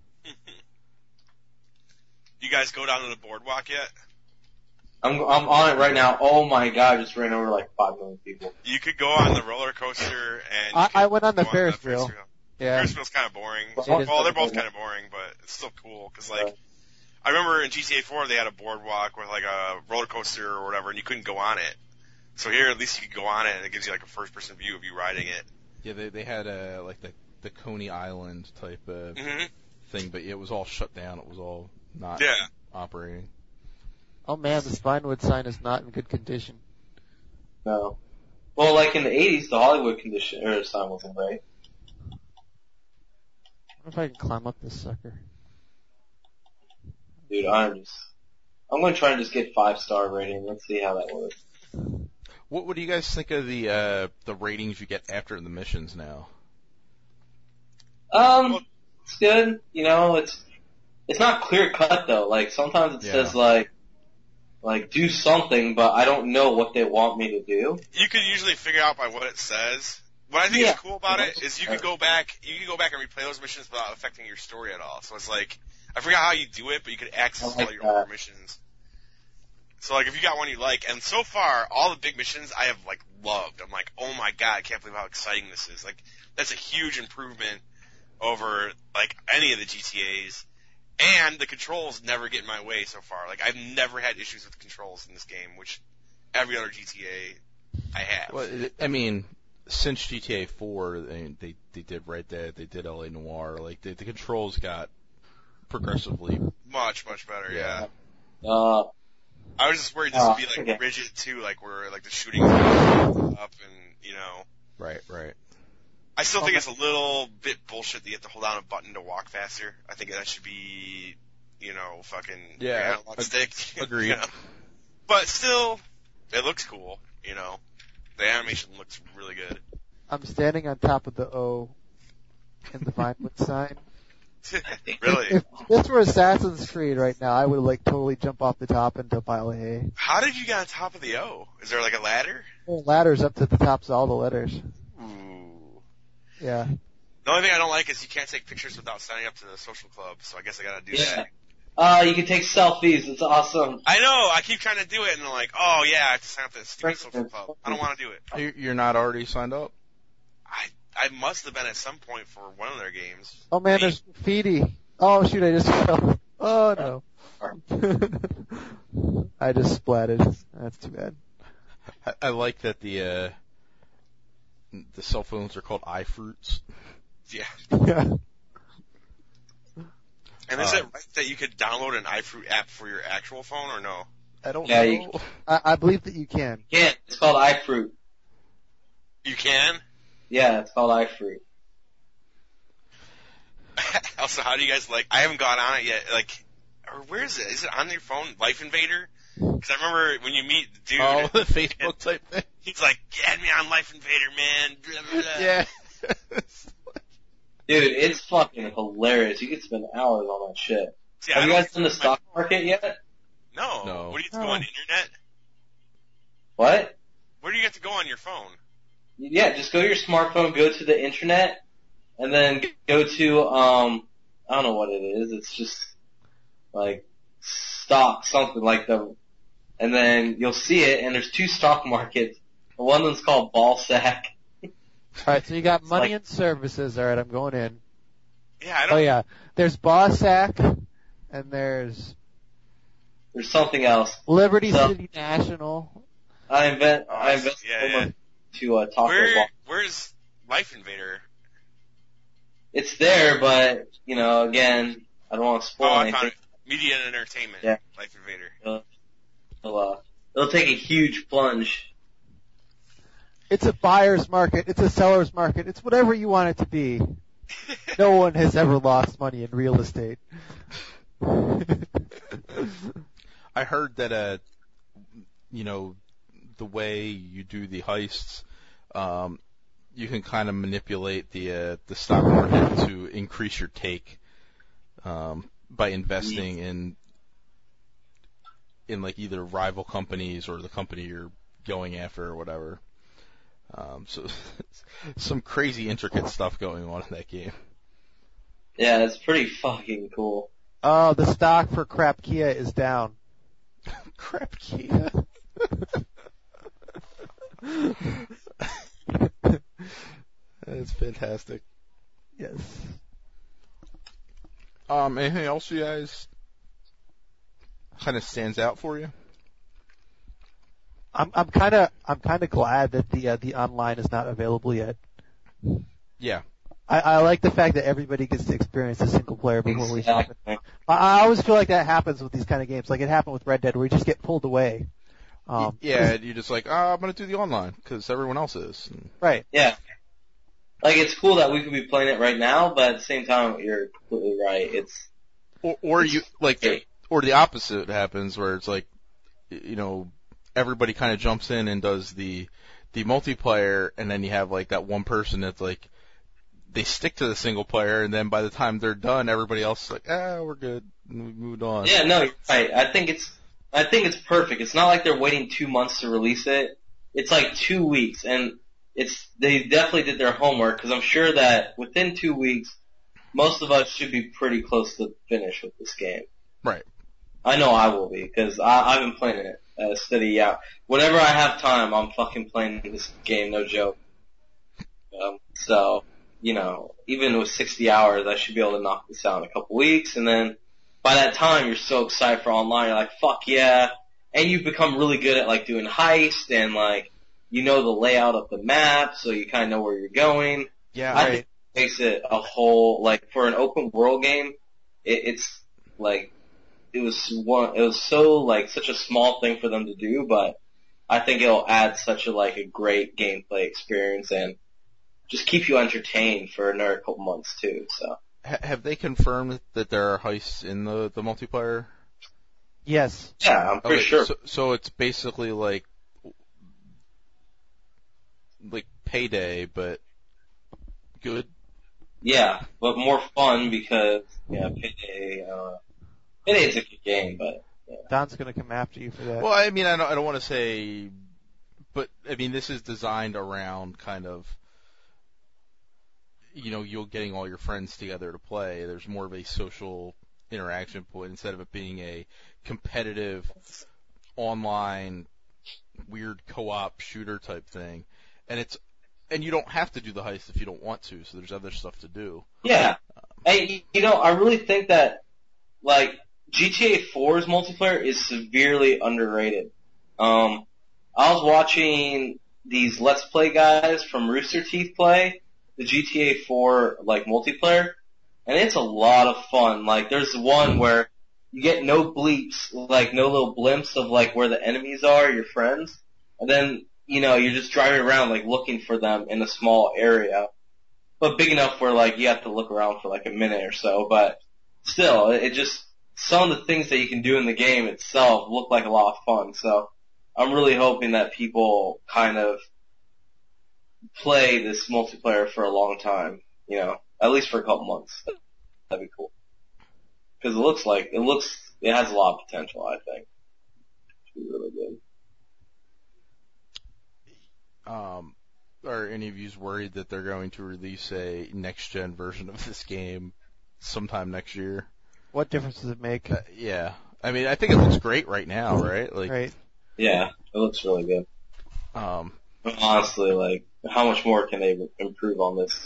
Speaker 1: You guys go down to the boardwalk yet?
Speaker 2: I'm on it right now. Oh my god, I just ran over like 5 million people.
Speaker 1: You could go on the roller coaster and you
Speaker 4: I
Speaker 1: could
Speaker 4: went on the
Speaker 1: go
Speaker 4: Ferris wheel. Yeah.
Speaker 1: Ferris wheel's kind of boring.
Speaker 2: It is
Speaker 1: Well, they're both
Speaker 2: boring.
Speaker 1: kind of boring, but it's still cool because like I remember in GTA 4 they had a boardwalk with like a roller coaster or whatever, and you couldn't go on it. So here at least you could go on it, and it gives you like a first-person view of you riding it.
Speaker 3: Yeah, they had like the Coney Island type
Speaker 1: hmm
Speaker 3: thing, but it was all shut down. It was all not
Speaker 1: Yeah.
Speaker 3: operating.
Speaker 4: Oh man, the Vinewood sign is not in good condition.
Speaker 2: No. Well, like in the 80s, the Hollywood condition or sign wasn't great.
Speaker 4: I wonder if I can climb up this sucker.
Speaker 2: Dude, I'm going to try and just get 5-star rating. Let's see how that works.
Speaker 3: What do you guys think of the ratings you get after the missions now?
Speaker 2: It's good. You know, it's not clear cut though. Like sometimes it
Speaker 3: Yeah.
Speaker 2: says like do something, but I don't know what they want me to do.
Speaker 1: You could usually figure out by what it says. What I think
Speaker 2: Yeah.
Speaker 1: is cool about it is you could go back and replay those missions without affecting your story at all. So it's like, I forgot how you do it, but you could access
Speaker 2: I like
Speaker 1: all your
Speaker 2: that.
Speaker 1: older missions. So like if you got one you like, and so far all the big missions I have like loved. I'm like, oh my god, I can't believe how exciting this is. Like that's a huge improvement over like any of the GTAs. And the controls never get in my way so far. Like I've never had issues with controls in this game, which every other GTA I have.
Speaker 3: Well, I mean, since GTA 4, they did Red Dead, they did LA Noire. Like the controls got progressively.
Speaker 1: Much better, yeah. I was just worried this would be like
Speaker 2: okay.
Speaker 1: rigid too, like where like the shooting is up and
Speaker 3: Right.
Speaker 1: I still think it's a little bit bullshit that you have to hold down a button to walk faster. I think that should be, fucking analog stick.
Speaker 3: Agreed.
Speaker 1: You know? But still, it looks cool. The animation looks really good.
Speaker 4: I'm standing on top of the O in the Vinewood sign.
Speaker 1: Really?
Speaker 4: If this were Assassin's Creed right now, I would like totally jump off the top into a pile of hay.
Speaker 1: How did you get on top of the O? Is there like a ladder?
Speaker 4: Well, ladders up to the tops of all the letters.
Speaker 1: Ooh.
Speaker 4: Yeah.
Speaker 1: The only thing I don't like is you can't take pictures without signing up to the social club, so I guess I gotta do that.
Speaker 2: You can take selfies. It's awesome.
Speaker 1: I know, I keep trying to do it and they're like, oh yeah, I have to sign up to the stupid social club. I don't want to do it.
Speaker 3: You're not already signed up?
Speaker 1: I must have been at some point for one of their games.
Speaker 4: Oh man, there's graffiti. Oh shoot, I just fell. Oh no. I just splatted. That's too bad.
Speaker 3: I like that the cell phones are called iFruits.
Speaker 1: Yeah.
Speaker 4: Yeah.
Speaker 1: And is it right that you could download an iFruit app for your actual phone or no?
Speaker 3: I don't
Speaker 2: Yeah,
Speaker 3: know.
Speaker 4: I believe that you can.
Speaker 2: Yeah, it's called iFruit.
Speaker 1: You can?
Speaker 2: Yeah, it's called iFruit.
Speaker 1: Also, how do you guys I haven't gone on it yet, or where is it? Is it on your phone, Life Invader? Because I remember when you meet the dude.
Speaker 3: Oh, the Facebook type thing?
Speaker 1: He's like, add me on Life Invader, man. Blah, blah, blah.
Speaker 3: Yeah.
Speaker 2: Dude, it's fucking hilarious. You could spend hours on that shit.
Speaker 1: See,
Speaker 2: Have
Speaker 1: I
Speaker 2: you
Speaker 1: don't-
Speaker 2: guys done the stock market yet?
Speaker 1: No.
Speaker 3: No.
Speaker 1: What do you have to go on the internet?
Speaker 2: What?
Speaker 1: Where do you have to go on your phone?
Speaker 2: Yeah, just go to your smartphone, go to the internet, and then go to, I don't know what it is. It's just, like, stock, something like and then you'll see it, and there's two stock markets. One of them's called Ballsack.
Speaker 4: Alright, so you got money and services. Alright, I'm going in.
Speaker 1: Yeah, I don't.
Speaker 4: Oh yeah. There's Bossack, and there's
Speaker 2: There's something else.
Speaker 4: Liberty
Speaker 2: So-
Speaker 4: City National.
Speaker 2: I invested
Speaker 1: yeah.
Speaker 2: to Taco Ball.
Speaker 1: Where's Life Invader?
Speaker 2: It's there, but, again, I don't want to spoil
Speaker 1: Oh, I
Speaker 2: anything.
Speaker 1: found it. Media and Entertainment.
Speaker 2: Yeah.
Speaker 1: Life Invader.
Speaker 2: It'll take a huge plunge.
Speaker 4: It's a buyer's market. It's a seller's market. It's whatever you want it to be. No one has ever lost money in real estate.
Speaker 3: I heard that, the way you do the heists, you can kind of manipulate the stock market to increase your take, by investing in like either rival companies or the company you're going after or whatever. So some crazy intricate stuff going on in that game.
Speaker 2: Yeah, it's pretty fucking cool.
Speaker 4: Oh, the stock for Crap Kia is down.
Speaker 3: Crap Kia. That's fantastic.
Speaker 4: Yes.
Speaker 3: Anything else you guys kind of stands out for you?
Speaker 4: I'm kind of glad that the online is not available yet.
Speaker 3: Yeah.
Speaker 4: I like the fact that everybody gets to experience the single player before we stop it.
Speaker 2: Exactly.
Speaker 4: I always feel like that happens with these kind of games. Like it happened with Red Dead, where you just get pulled away.
Speaker 3: Yeah, you're just like, I'm going to do the online because everyone else is.
Speaker 4: Right.
Speaker 2: Yeah. Like, it's cool that we could be playing it right now, but at the same time, you're completely right. It's,
Speaker 3: Or you like, or the opposite happens where it's like, everybody kind of jumps in and does the multiplayer, and then you have like that one person that's like, they stick to the single player, and then by the time they're done, everybody else is like, we're good, and we moved on.
Speaker 2: yeah, no, you're right. I think it's perfect. It's not like they're waiting 2 months to release it. It's like 2 weeks, and they definitely did their homework, because I'm sure that within 2 weeks, most of us should be pretty close to finish with this game.
Speaker 3: Right.
Speaker 2: I know I will be, because I've been playing it steady out. Whenever I have time, I'm fucking playing this game, no joke. So, even with 60 hours, I should be able to knock this out in a couple weeks, and then by that time, you're so excited for online, you're like, fuck yeah, and you've become really good at, like, doing heist, and, like, the layout of the map, so you kind of know where you're going.
Speaker 3: Yeah,
Speaker 2: I think it makes it a whole, like, for an open world game, it's, like, it was so like such a small thing for them to do, but I think it'll add such a great gameplay experience and just keep you entertained for another couple months too. So
Speaker 3: Have they confirmed that there are heists in the multiplayer?
Speaker 4: Yes.
Speaker 2: yeah, I'm pretty sure.
Speaker 3: So it's basically like Payday, but good.
Speaker 2: Yeah, but more fun because Payday is a good game, but yeah.
Speaker 4: Don's gonna come after you for that.
Speaker 3: Well, I mean, I don't want to say, but I mean, this is designed around kind of, you're getting all your friends together to play. There's more of a social interaction point instead of it being a competitive online weird co-op shooter type thing. And you don't have to do the heist if you don't want to, so there's other stuff to do.
Speaker 2: Yeah. Hey, I really think that, GTA 4's multiplayer is severely underrated. I was watching these Let's Play guys from Rooster Teeth play the GTA 4, multiplayer, and it's a lot of fun. There's one where you get no bleeps, no little blimps of, where the enemies are, your friends, and then, you're just driving around, looking for them in a small area, but big enough where, you have to look around for, a minute or so, but still, it just, some of the things that you can do in the game itself look like a lot of fun, so I'm really hoping that people kind of play this multiplayer for a long time, at least for a couple months. That'd be cool. Because it has a lot of potential, I think. It'd be really good.
Speaker 3: Are any of you worried that they're going to release a next-gen version of this game sometime next year?
Speaker 4: What difference does it make?
Speaker 3: Yeah. I mean, I think it looks great right now, right?
Speaker 4: Right.
Speaker 2: Yeah, it looks really good. Honestly, how much more can they improve on this?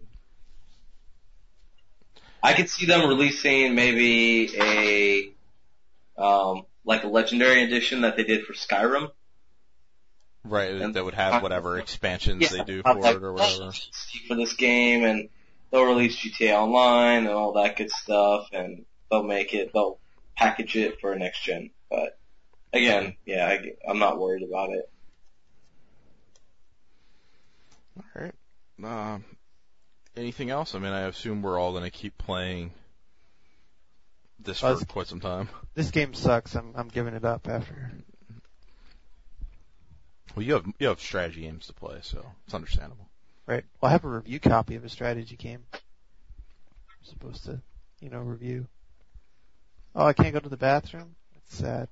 Speaker 2: I could see them releasing maybe a legendary edition that they did for Skyrim.
Speaker 3: Right,
Speaker 2: And
Speaker 3: that would have whatever expansions they do for it or whatever.
Speaker 2: For this game, and they'll release GTA Online and all that good stuff, and they'll package it for next gen. But again, yeah, I'm not worried about it.
Speaker 3: All right. Anything else? I mean, I assume we're all going to keep playing this for quite some time.
Speaker 4: This game sucks. I'm giving it up after.
Speaker 3: Well, you have strategy games to play, so it's understandable.
Speaker 4: Right. Well, I have a review copy of a strategy game. I'm supposed to, review. Oh, I can't go to the bathroom? That's sad.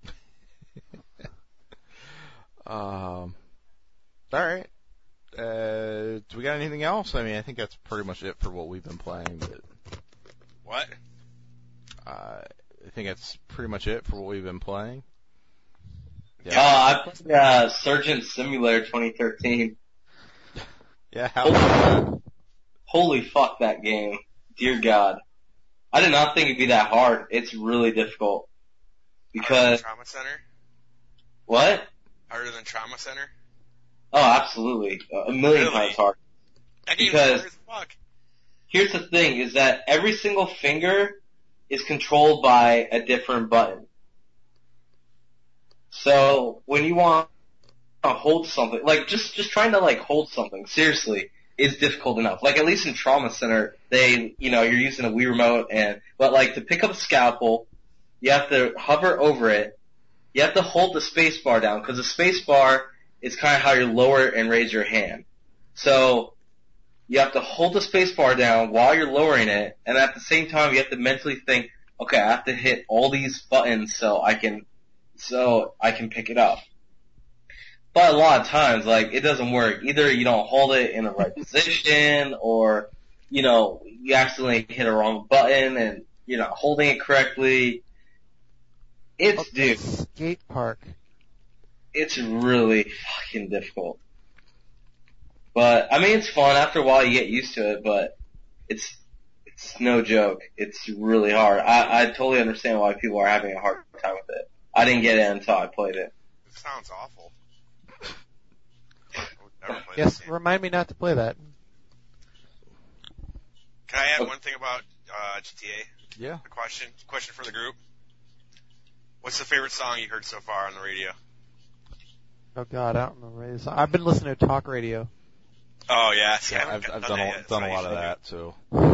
Speaker 3: All right. Do we got anything else? I mean, I think that's pretty much it for what we've been playing. But
Speaker 1: what?
Speaker 3: I think that's pretty much it for what we've been playing.
Speaker 2: Yeah. I played Surgeon Simulator 2013.
Speaker 3: Yeah, how was that?
Speaker 2: Holy fuck, that game. Dear God. I did not think it'd be that hard. It's really difficult. Because...
Speaker 1: Trauma Center?
Speaker 2: What?
Speaker 1: Harder than Trauma Center?
Speaker 2: Oh, absolutely. A million times hard.
Speaker 1: That game's hard as fuck.
Speaker 2: Here's the thing, is that every single finger is controlled by a different button. So, when you want to hold something, just trying to, hold something, seriously, is difficult enough. At least in Trauma Center, you're using a Wii remote but to pick up a scalpel, you have to hover over it, you have to hold the space bar down, because the space bar is kind of how you lower and raise your hand. So, you have to hold the space bar down while you're lowering it, and at the same time you have to mentally think, okay, I have to hit all these buttons so I can pick it up. But a lot of times, it doesn't work. Either you don't hold it in the right position, or, you accidentally hit a wrong button and you're not holding it correctly. Dude.
Speaker 4: Skate park.
Speaker 2: It's really fucking difficult. But, I mean, it's fun. After a while you get used to it, but it's no joke. It's really hard. I totally understand why people are having a hard time with it. I didn't get it until I played it.
Speaker 1: It sounds awful.
Speaker 4: Yes, remind me not to play that.
Speaker 1: Can I add one thing about GTA?
Speaker 3: Yeah.
Speaker 1: A question for the group. What's the favorite song you heard so far on the radio?
Speaker 4: Oh God, I don't remember any song. I've been listening to talk radio.
Speaker 1: Oh yeah, see,
Speaker 3: Yeah, I've done a lot of that too.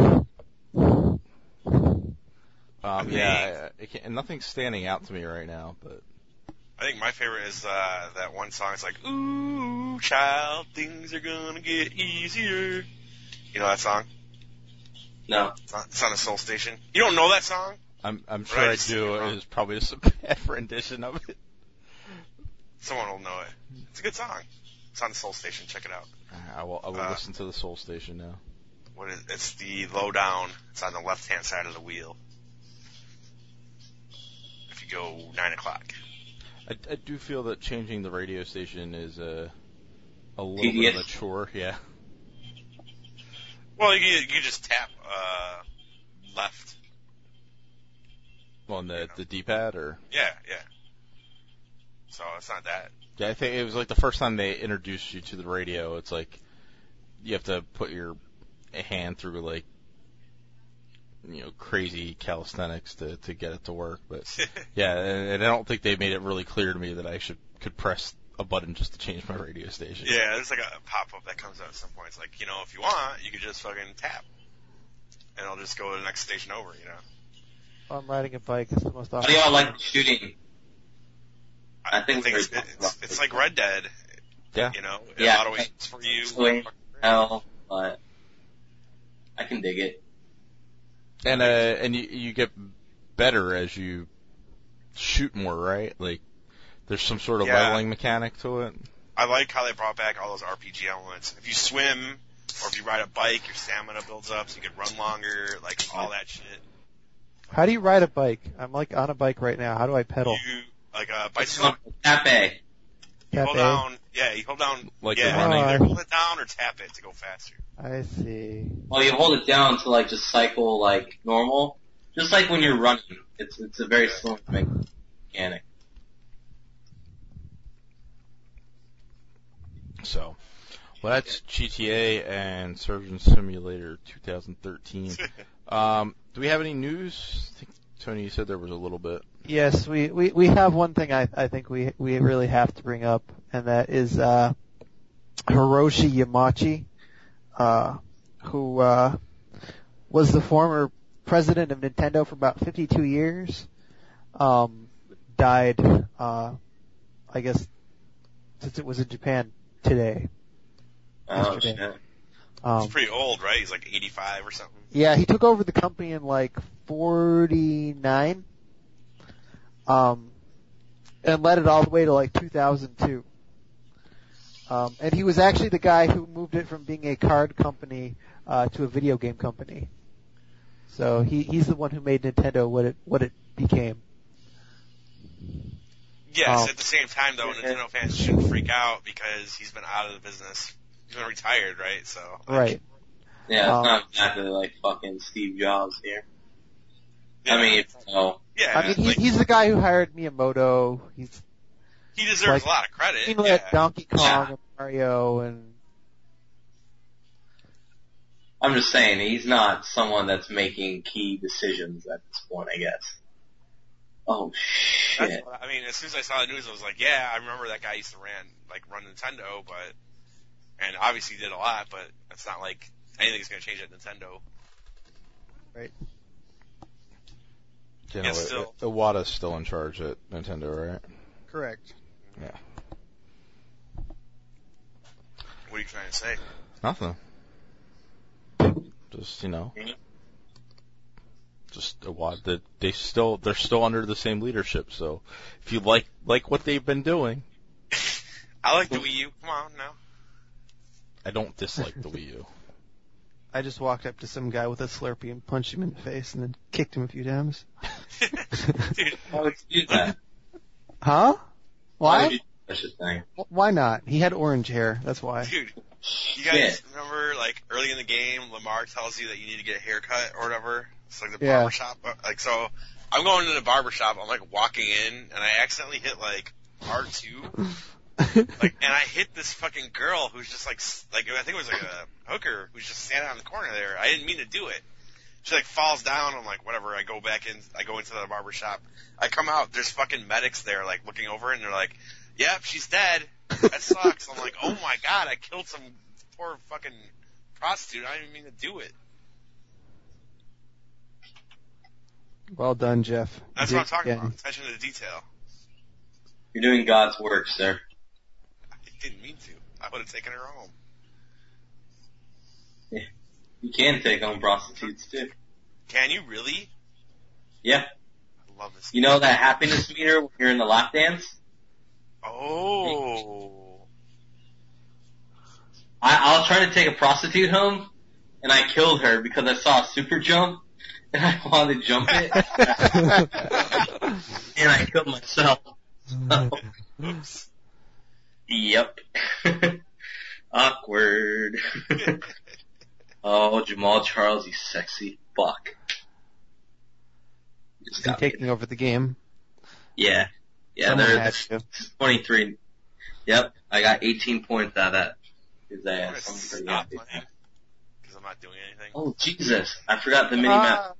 Speaker 3: And nothing's standing out to me right now, but
Speaker 1: I think my favorite is that one song. It's like, "Ooh, child, things are gonna get easier." You know that song?
Speaker 2: No.
Speaker 1: It's on the Soul Station. You don't know that song?
Speaker 3: I'm sure
Speaker 1: Right,
Speaker 3: I
Speaker 1: it's
Speaker 3: do.
Speaker 1: wrong.
Speaker 3: It was probably just a bad rendition of it.
Speaker 1: Someone will know it. It's a good song. It's on the Soul Station. Check it out.
Speaker 3: I will listen to the Soul Station now.
Speaker 1: It's the Lowdown. It's on the left-hand side of the wheel. If you go 9 o'clock.
Speaker 3: I do feel that changing the radio station is a little
Speaker 2: Tedious.
Speaker 3: bit of a chore. Yeah.
Speaker 1: Well, you just tap left.
Speaker 3: On the D-pad or?
Speaker 1: Yeah. So it's not that.
Speaker 3: Yeah, I think it was like the first time they introduced you to the radio. It's like you have to put your hand through like crazy calisthenics to get it to work. But yeah, and I don't think they made it really clear to me that I could press a button just to change my radio station.
Speaker 1: Yeah, there's like a pop-up that comes up at some point. It's like, if you want, you could just fucking tap, and it'll just go to the next station over.
Speaker 4: I'm riding a bike. It's the most
Speaker 2: How
Speaker 4: awesome.
Speaker 2: do y'all like shooting? I think
Speaker 1: it's like Red Dead.
Speaker 3: Yeah.
Speaker 1: In
Speaker 2: Yeah.
Speaker 1: a lot of ways for you.
Speaker 2: Swing, hell, but I can dig it.
Speaker 3: And you get better as you shoot more, right? Like there's some sort of leveling mechanic to it.
Speaker 1: I like how they brought back all those RPG elements. If you swim or if you ride a bike, your stamina builds up so you can run longer, like all that shit.
Speaker 4: How do you ride a bike? I'm like on a bike right now. How do I pedal?
Speaker 1: You like a bicycle.
Speaker 2: Tap A.
Speaker 1: You hold
Speaker 4: Tap A?
Speaker 1: down. Yeah, you hold down.
Speaker 3: Like
Speaker 1: yeah,
Speaker 3: the running.
Speaker 1: either hold it down or tap it to go faster.
Speaker 4: I see.
Speaker 2: Well, you hold it down to like just cycle like normal, just like when you're running. It's a very similar mechanic.
Speaker 3: So, well, that's GTA and Surgeon Simulator 2013. Do we have any news? I think, Tony, you said there was a little bit.
Speaker 4: Yes, we have one thing I think we really have to bring up, and that is Hiroshi Yamauchi, who was the former president of Nintendo for about 52 years. Died, I guess, since it was in Japan today.
Speaker 2: Oh
Speaker 4: Yesterday.
Speaker 2: shit.
Speaker 1: He's pretty old, right? He's like 85 or something.
Speaker 4: Yeah, he took over the company in like 49. And led it all the way to like 2002. And he was actually the guy who moved it from being a card company to a video game company. So he's the one who made Nintendo what it became.
Speaker 1: Yes, at the same time though, Nintendo fans shouldn't freak out because he's been out of the business. He's been retired, right? So
Speaker 4: Right.
Speaker 2: Yeah, it's not exactly like fucking Steve Jobs here.
Speaker 1: Yeah.
Speaker 2: I mean, so
Speaker 1: Yeah,
Speaker 4: I mean, he's the guy who hired Miyamoto.
Speaker 1: he deserves a lot of credit.
Speaker 4: He let
Speaker 1: Yeah.
Speaker 4: Donkey Kong and Mario and
Speaker 2: I'm just saying he's not someone that's making key decisions at this point, I guess. Oh shit.
Speaker 1: That's what, I mean, as soon as I saw the news, I was like, yeah, I remember that guy used to run Nintendo, and obviously he did a lot, but it's not like anything's going to change at Nintendo.
Speaker 4: right.
Speaker 3: You
Speaker 1: Yeah,
Speaker 3: know,
Speaker 1: still.
Speaker 3: Iwata's still in charge at Nintendo, right?
Speaker 4: Correct.
Speaker 3: Yeah.
Speaker 1: What are you trying to say?
Speaker 3: Nothing. Just just Iwata. They're still under the same leadership. So if you like what they've been doing,
Speaker 1: I like the Wii U. Come on, now.
Speaker 3: I don't dislike the Wii U.
Speaker 5: I just walked up to some guy with a Slurpee and punched him in the face and then kicked him a few times.
Speaker 1: Dude,
Speaker 2: Why would you do that?
Speaker 5: Huh?
Speaker 2: Why
Speaker 5: Why?
Speaker 2: would you do such a thing?
Speaker 5: Why not? He had orange hair, that's why.
Speaker 1: dude, you guys remember, like, early in the game, Lamar tells you that you need to get a haircut or whatever? It's like the
Speaker 5: Yeah.
Speaker 1: barber shop. Like, so, I'm going to the barber shop, I'm, like, walking in, and I accidentally hit, like, R2. Like, and I hit this fucking girl who's just like, I think it was like a hooker who's just standing on the corner there. I didn't mean to do it. She like falls down. I'm like, whatever. I go back in. I go into the barber shop. I come out. There's fucking medics there, like looking over it, and they're like, "Yep, she's dead. That sucks." I'm like, "Oh my god, I killed some poor fucking prostitute. I didn't even mean to do it."
Speaker 5: Well done, Jeff.
Speaker 1: That's what I'm talking about. Attention to detail.
Speaker 2: You're doing God's work, sir.
Speaker 1: I didn't mean to. I would have taken her home.
Speaker 2: Yeah. You can take home prostitutes too.
Speaker 1: Can you really?
Speaker 2: Yeah.
Speaker 1: I love this.
Speaker 2: You know that happiness meter when you're in the lap dance?
Speaker 1: Oh.
Speaker 2: I was trying to take a prostitute home, and I killed her because I saw a super jump, and I wanted to jump it, and I killed myself. So,
Speaker 1: Oops.
Speaker 2: yep. Awkward. Oh, Jamal Charles, you sexy fuck. Just
Speaker 5: Is he
Speaker 2: got me.
Speaker 5: taking over the game?
Speaker 2: Yeah. Yeah,
Speaker 5: Someone
Speaker 2: they're
Speaker 5: has to.
Speaker 2: 23. Yep, I got 18 points out of that. His
Speaker 1: I'm gonna
Speaker 2: ass. I'm pretty
Speaker 1: stop
Speaker 2: happy.
Speaker 1: playing because I'm not doing anything.
Speaker 2: Oh, Jesus. I forgot the mini map.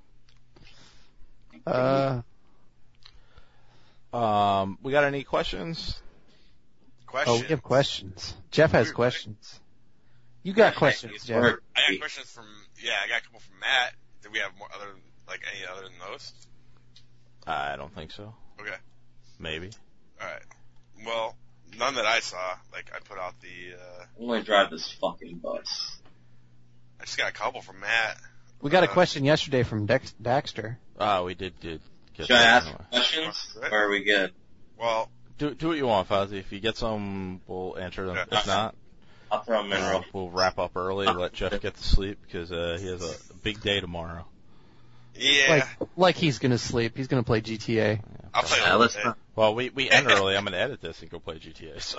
Speaker 3: We got any questions?
Speaker 1: Question.
Speaker 5: Oh, we have questions. Jeff has questions. You got questions, Jeff.
Speaker 2: Or-
Speaker 1: I got questions from. Yeah, I got a couple from Matt. Did we have more other any other than those?
Speaker 3: I don't think so.
Speaker 1: Okay.
Speaker 3: Maybe.
Speaker 1: All right. Well, none that I saw. Like I put out the.
Speaker 2: I'm gonna drive this fucking bus.
Speaker 1: I just got a couple from Matt.
Speaker 5: We got a question yesterday from Daxter.
Speaker 3: We did get
Speaker 2: Should I
Speaker 3: that
Speaker 2: ask
Speaker 3: anyway.
Speaker 2: questions? Or are we good?
Speaker 1: Well,
Speaker 3: Do what you want, Fozzie. If you get some, we'll answer them.
Speaker 1: Yeah.
Speaker 3: If not,
Speaker 2: I'll throw them in real.
Speaker 3: we'll wrap up early, let Jeff get to sleep, because he has a big day tomorrow.
Speaker 1: yeah.
Speaker 5: Like he's gonna sleep. He's gonna play GTA.
Speaker 1: I'll play a
Speaker 2: Yeah,
Speaker 1: little
Speaker 2: let's
Speaker 1: bit.
Speaker 2: not.
Speaker 3: Well, we end early. I'm going to edit this and go play GTA, so.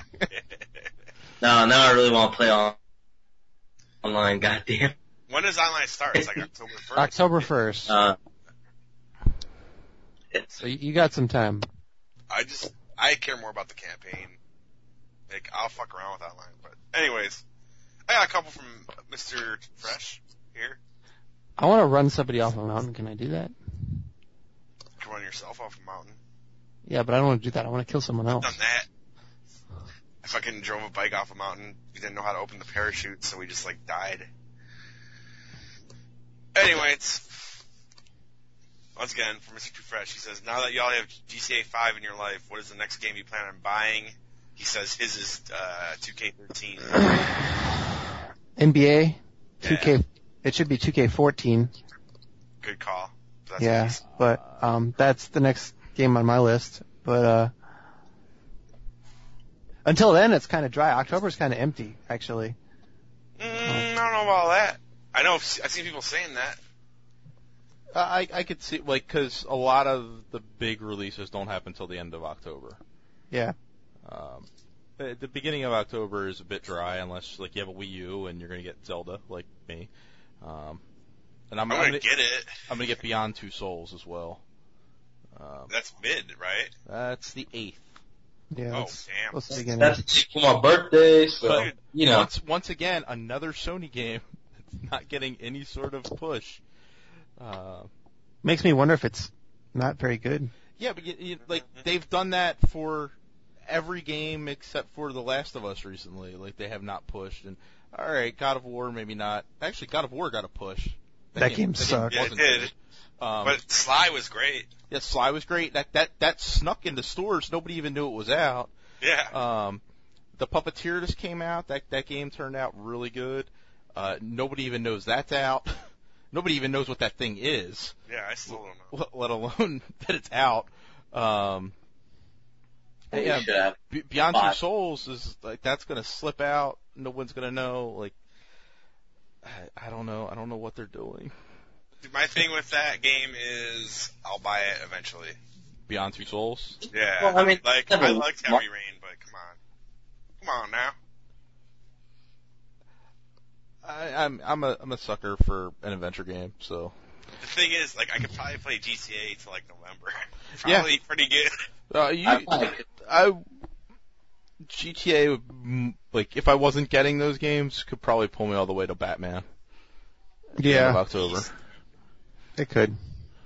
Speaker 2: No, now I really want to play online. Goddamn.
Speaker 1: When does online start? It's like October 1st.
Speaker 5: October 1st.
Speaker 2: It's
Speaker 5: So you got some time.
Speaker 1: I care more about the campaign. Like, I'll fuck around with online, but anyways. I got a couple from Mr. Fresh here.
Speaker 5: I want to run somebody off a mountain. Can I do that?
Speaker 1: You can run yourself off a mountain.
Speaker 5: Yeah, but I don't want to do that. I want to kill someone else.
Speaker 1: Done that. I fucking drove a bike off a mountain. We didn't know how to open the parachute, so we just like died. Anyways, once again, from Mr. Too Fresh, he says, now that y'all have GTA 5 in your life, what is the next game you plan on buying? He says his is 2K13.
Speaker 5: NBA,
Speaker 1: Yeah.
Speaker 5: 2K. It should be 2K14.
Speaker 1: Good call. That's
Speaker 5: Yeah,
Speaker 1: what he's-
Speaker 5: but that's the next game on my list. But until then, it's kind of dry. October's kind of empty, actually.
Speaker 1: I don't know about that. I've seen people saying that.
Speaker 3: I could see, like, because a lot of the big releases don't happen until the end of October.
Speaker 5: Yeah.
Speaker 3: The beginning of October is a bit dry unless, like, you have a Wii U and you're going to get Zelda, like me. And I'm
Speaker 1: gonna get it.
Speaker 3: I'm going to get Beyond Two Souls as well.
Speaker 1: That's mid, right?
Speaker 3: That's the 8th.
Speaker 5: Yeah.
Speaker 1: Oh,
Speaker 5: That's
Speaker 1: damn.
Speaker 5: the beginning.
Speaker 2: that's for my birthday, so
Speaker 3: But
Speaker 2: you know.
Speaker 3: once again, another Sony game that's not getting any sort of push.
Speaker 5: Makes me wonder if it's not very good.
Speaker 3: Yeah, but like they've done that for every game except for The Last of Us recently. Like they have not pushed. And all right, God of War maybe not. Actually, God of War got a push.
Speaker 5: That game sucked.
Speaker 1: Yeah, it
Speaker 3: wasn't
Speaker 1: did.
Speaker 3: good.
Speaker 1: But Sly was great.
Speaker 3: Yeah, Sly was great. That snuck into stores. Nobody even knew it was out.
Speaker 1: Yeah.
Speaker 3: The Puppeteer just came out. That game turned out really good. Nobody even knows that's out. Nobody even knows what that thing is,
Speaker 1: Yeah, I still don't know.
Speaker 3: let alone that it's out.
Speaker 2: We
Speaker 3: Yeah,
Speaker 2: should have.
Speaker 3: Beyond Two
Speaker 2: 5.
Speaker 3: Souls is like that's gonna slip out. No one's gonna know. Like, I don't know. I don't know what they're doing.
Speaker 1: My thing with that game is I'll buy it eventually.
Speaker 3: Beyond Two Souls.
Speaker 1: Yeah.
Speaker 2: Well, I mean,
Speaker 1: like
Speaker 2: never-
Speaker 1: I liked Heavy Rain, but come on now.
Speaker 3: I'm a sucker for an adventure game. So
Speaker 1: The thing is, like, I could probably play GTA till like November.
Speaker 3: Yeah.
Speaker 1: Probably pretty good.
Speaker 3: GTA would, like if I wasn't getting those games, could probably pull me all the way to Batman. End of October.
Speaker 5: It could.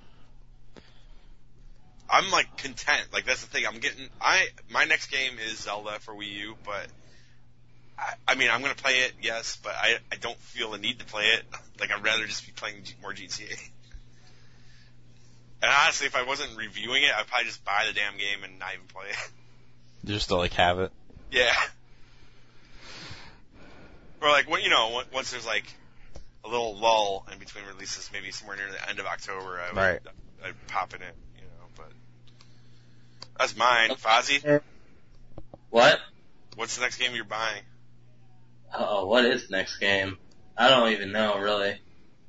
Speaker 1: I'm like content. Like that's the thing. My next game is Zelda for Wii U, but I mean I'm gonna play it, yes, but I don't feel the need to play it. Like I'd rather just be playing more GTA. And honestly, if I wasn't reviewing it, I'd probably just buy the damn game and not even play it.
Speaker 3: Just to like have it.
Speaker 1: Yeah. Or like once there's like a little lull in between releases, maybe somewhere near the end of October, I'd pop in it, but that's mine. Fozzie?
Speaker 2: What?
Speaker 1: What's the next game you're buying?
Speaker 2: Oh, what is the next game? I don't even know, really.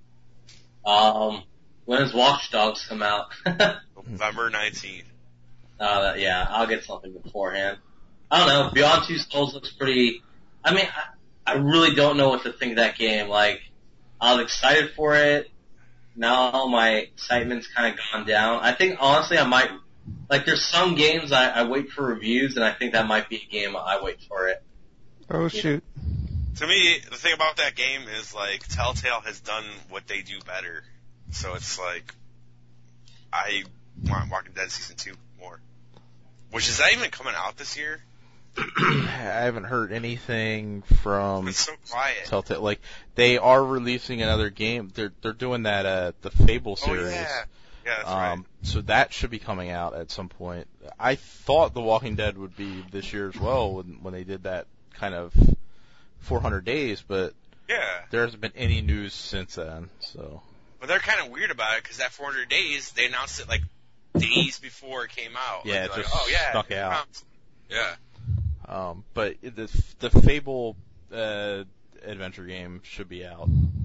Speaker 2: When does Watch Dogs come out?
Speaker 1: November 19th.
Speaker 2: Yeah, I'll get something beforehand. I don't know, Beyond Two Souls looks pretty, I mean, I really don't know what to think of that game. Like, I was excited for it. Now my excitement's kind of gone down. I think, honestly, I might, like, there's some games I wait for reviews, and I think that might be a game I wait for it.
Speaker 5: Oh, shoot.
Speaker 1: To me, the thing about that game is, like, Telltale has done what they do better. So it's like, I want Walking Dead Season 2 more. Which, is that even coming out this year?
Speaker 3: I haven't heard anything from
Speaker 1: It's so quiet.
Speaker 3: Telltale. Like, they are releasing another game. They're doing that, the Fable series.
Speaker 1: Oh, yeah. Yeah, that's right.
Speaker 3: So that should be coming out at some point. I thought The Walking Dead would be this year as well when they did that kind of 400 days, but
Speaker 1: yeah,
Speaker 3: there hasn't been any news since then, so.
Speaker 1: But they're kind of weird about it, because that 400 days, they announced it, like, days before it came out.
Speaker 3: Yeah,
Speaker 1: like,
Speaker 3: it just snuck out.
Speaker 1: Yeah.
Speaker 3: But the Fable adventure game should be out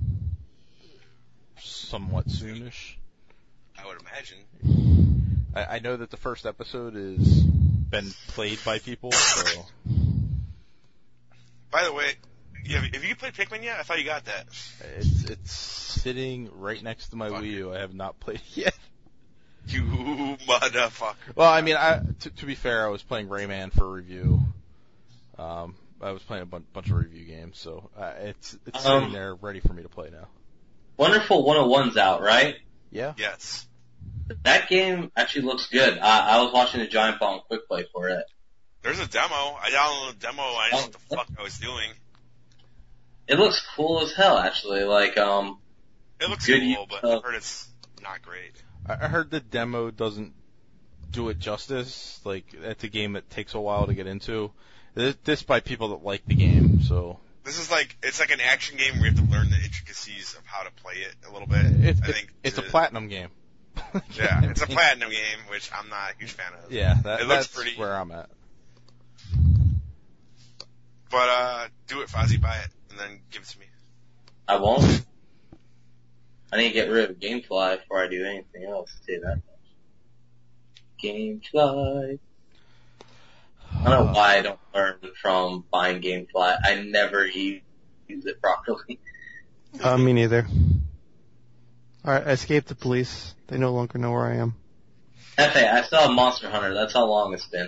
Speaker 3: somewhat soonish.
Speaker 1: I would imagine.
Speaker 3: I know that the first episode is been played by people, so.
Speaker 1: By the way, have you played Pikmin yet? I thought you got that.
Speaker 3: It's sitting right next to my Wii U. I have not played it yet.
Speaker 1: You motherfucker.
Speaker 3: Well, I mean, to be fair, I was playing Rayman for review. I was playing a bunch of review games, so it's sitting there ready for me to play now.
Speaker 2: Wonderful 101's out, right?
Speaker 3: Yeah.
Speaker 1: Yes.
Speaker 2: That game actually looks good. I was watching the Giant Bomb quick play for it.
Speaker 1: There's a demo. I downloaded the demo. I didn't know what the fuck I was doing.
Speaker 2: It looks cool as hell, actually. Like,
Speaker 1: it looks
Speaker 2: good
Speaker 1: cool, but I've heard it's not great.
Speaker 3: I heard the demo doesn't do it justice. Like, it's a game that takes a while to get into. This by people that like the game, so.
Speaker 1: This is like, it's like an action game where you have to learn the intricacies of how to play it a little bit.
Speaker 3: It's a platinum game.
Speaker 1: Yeah, it's a platinum game, which I'm not a huge fan of.
Speaker 3: Yeah,
Speaker 1: it looks pretty.
Speaker 3: Where I'm at.
Speaker 1: But, do it, Fozzie, buy it, and then give it to me.
Speaker 2: I won't. I need to get rid of GameFly before I do anything else, to say that much. GameFly. I don't know why I don't learn from buying GameFly. I never use it properly.
Speaker 5: Me neither. Alright, I escaped the police. They no longer know where I am.
Speaker 2: F.A., I still have Monster Hunter. That's how long it's been.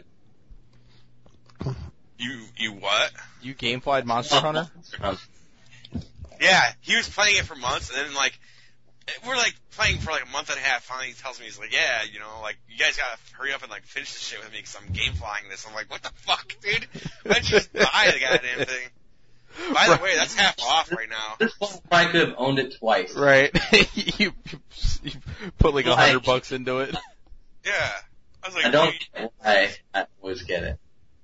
Speaker 1: You what?
Speaker 3: You gameflied Monster Hunter?
Speaker 1: Yeah, he was playing it for months, and then, like, we're, like, playing for, like, a month and a half. Finally, he tells me, he's like, yeah, like, you guys gotta hurry up and, like, finish this shit with me, because I'm game flying this. I'm like, what the fuck, dude? Why don't you just buy the goddamn thing? By the way, that's half off right now.
Speaker 2: This one probably could have owned it twice.
Speaker 3: Right. you put, like, $100 into it.
Speaker 1: Yeah. I was like,
Speaker 2: I don't get why I always get it.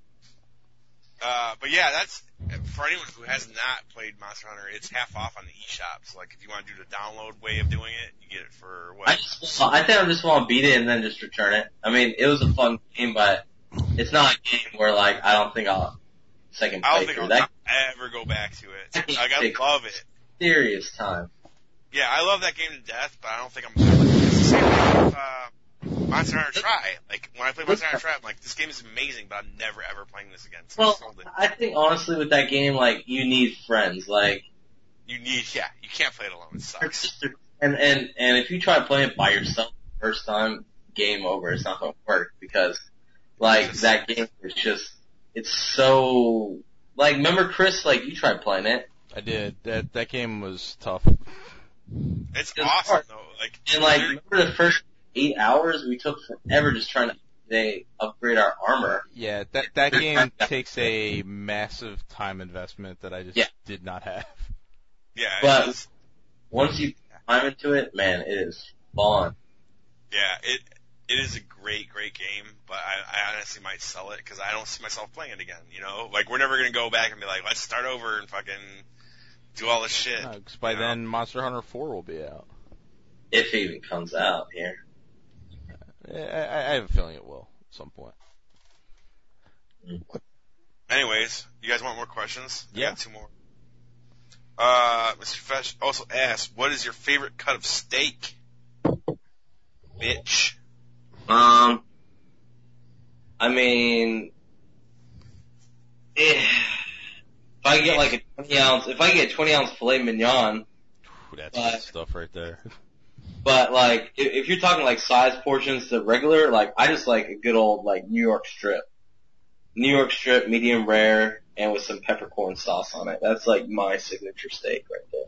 Speaker 1: But yeah, that's, for anyone who has not played Monster Hunter, it's half off on the eShop. So, like, if you want to do the download way of doing it, you get it for what?
Speaker 2: I think I just want to beat it and then just return it. I mean, it was a fun game, but it's not a game where, like, I don't think I'll second
Speaker 1: I
Speaker 2: play
Speaker 1: don't
Speaker 2: through.
Speaker 1: think I'll ever go back to it. Like, I love it.
Speaker 2: Serious time.
Speaker 1: Yeah, I love that game to death, but I don't think I'm ever. It's the same thing with, Monster Hunter Tri. Like, when I play Monster Hunter Tri, I'm like, this game is amazing, but I'm never ever playing this again. So
Speaker 2: Well,
Speaker 1: I sold it.
Speaker 2: I think honestly with that game, like, you need friends. Like,
Speaker 1: You can't play it alone. It sucks.
Speaker 2: and if you try playing it by yourself the first time, game over. It's not going to work because, like, that game is just, it's so, like, remember Chris, like, you tried playing it.
Speaker 3: I did. That game was tough.
Speaker 1: It's
Speaker 2: It's
Speaker 1: awesome
Speaker 2: hard.
Speaker 1: though. Like,
Speaker 2: And like, remember the first 8 hours we took forever just trying to upgrade our armor.
Speaker 3: Yeah, that game takes a massive time investment that I just
Speaker 2: Yeah.
Speaker 3: did not have.
Speaker 1: yeah,
Speaker 2: But-
Speaker 1: it is.
Speaker 2: Once you climb into it, man, it is fun.
Speaker 1: Yeah, it is a great game, but I honestly might sell it because I don't see myself playing it again. You know, like we're never gonna go back and be like, let's start over and fucking do all this shit.
Speaker 3: No, 'cause by
Speaker 1: you know?
Speaker 3: then Monster Hunter 4 will be out.
Speaker 2: If it even comes out here.
Speaker 3: I have a feeling it will at some point.
Speaker 1: Anyways, you guys want more questions? I
Speaker 3: Yeah.
Speaker 1: got 2 more. Mr. Fesh also asked, what is your favorite cut of steak? Bitch.
Speaker 2: I mean, if I get like a 20-ounce filet mignon,
Speaker 3: Ooh, that's
Speaker 2: But-
Speaker 3: good stuff right there.
Speaker 2: but like, if you're talking like size portions to regular, like, I just like a good old like New York strip. New York strip, medium rare, and with some peppercorn sauce on it. That's like my signature steak right there.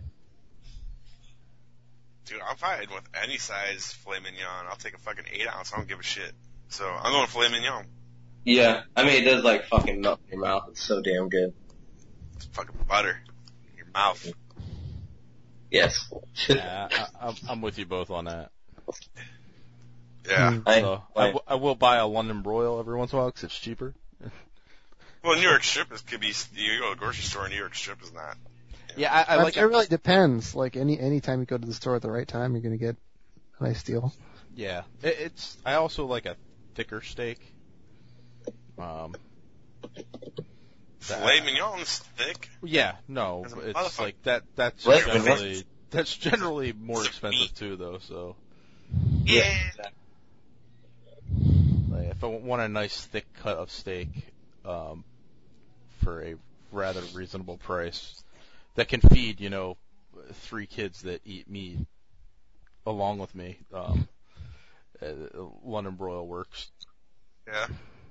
Speaker 1: Dude, I'm fine with any size filet mignon. I'll take a fucking 8 ounce. I don't give a shit. So I'm going filet mignon.
Speaker 2: Yeah, I mean, it does like fucking melt in your mouth. It's so damn good.
Speaker 1: It's fucking butter in your mouth.
Speaker 2: Yes.
Speaker 3: Yeah, I'm with you both on that.
Speaker 1: Yeah.
Speaker 3: So I will buy a London broil every once in a while because it's cheaper.
Speaker 1: Well, New York strip could be. You go to a grocery store, and New York strip is not.
Speaker 3: Yeah, I like
Speaker 5: it really depends. Like any time you go to the store at the right time, you're gonna get a nice deal.
Speaker 3: Yeah, it's. I also like a thicker steak.
Speaker 1: Filet mignon's thick.
Speaker 3: Yeah, no,
Speaker 1: As a
Speaker 3: it's
Speaker 1: motherfucker.
Speaker 3: like that. That's
Speaker 2: Filet
Speaker 3: generally more
Speaker 1: It's a
Speaker 3: expensive
Speaker 1: meat.
Speaker 3: too, though. So,
Speaker 1: Yeah.
Speaker 3: like, if I want a nice thick cut of steak, for a rather reasonable price, that can feed 3 kids that eat meat along with me, London broil works.
Speaker 1: Yeah.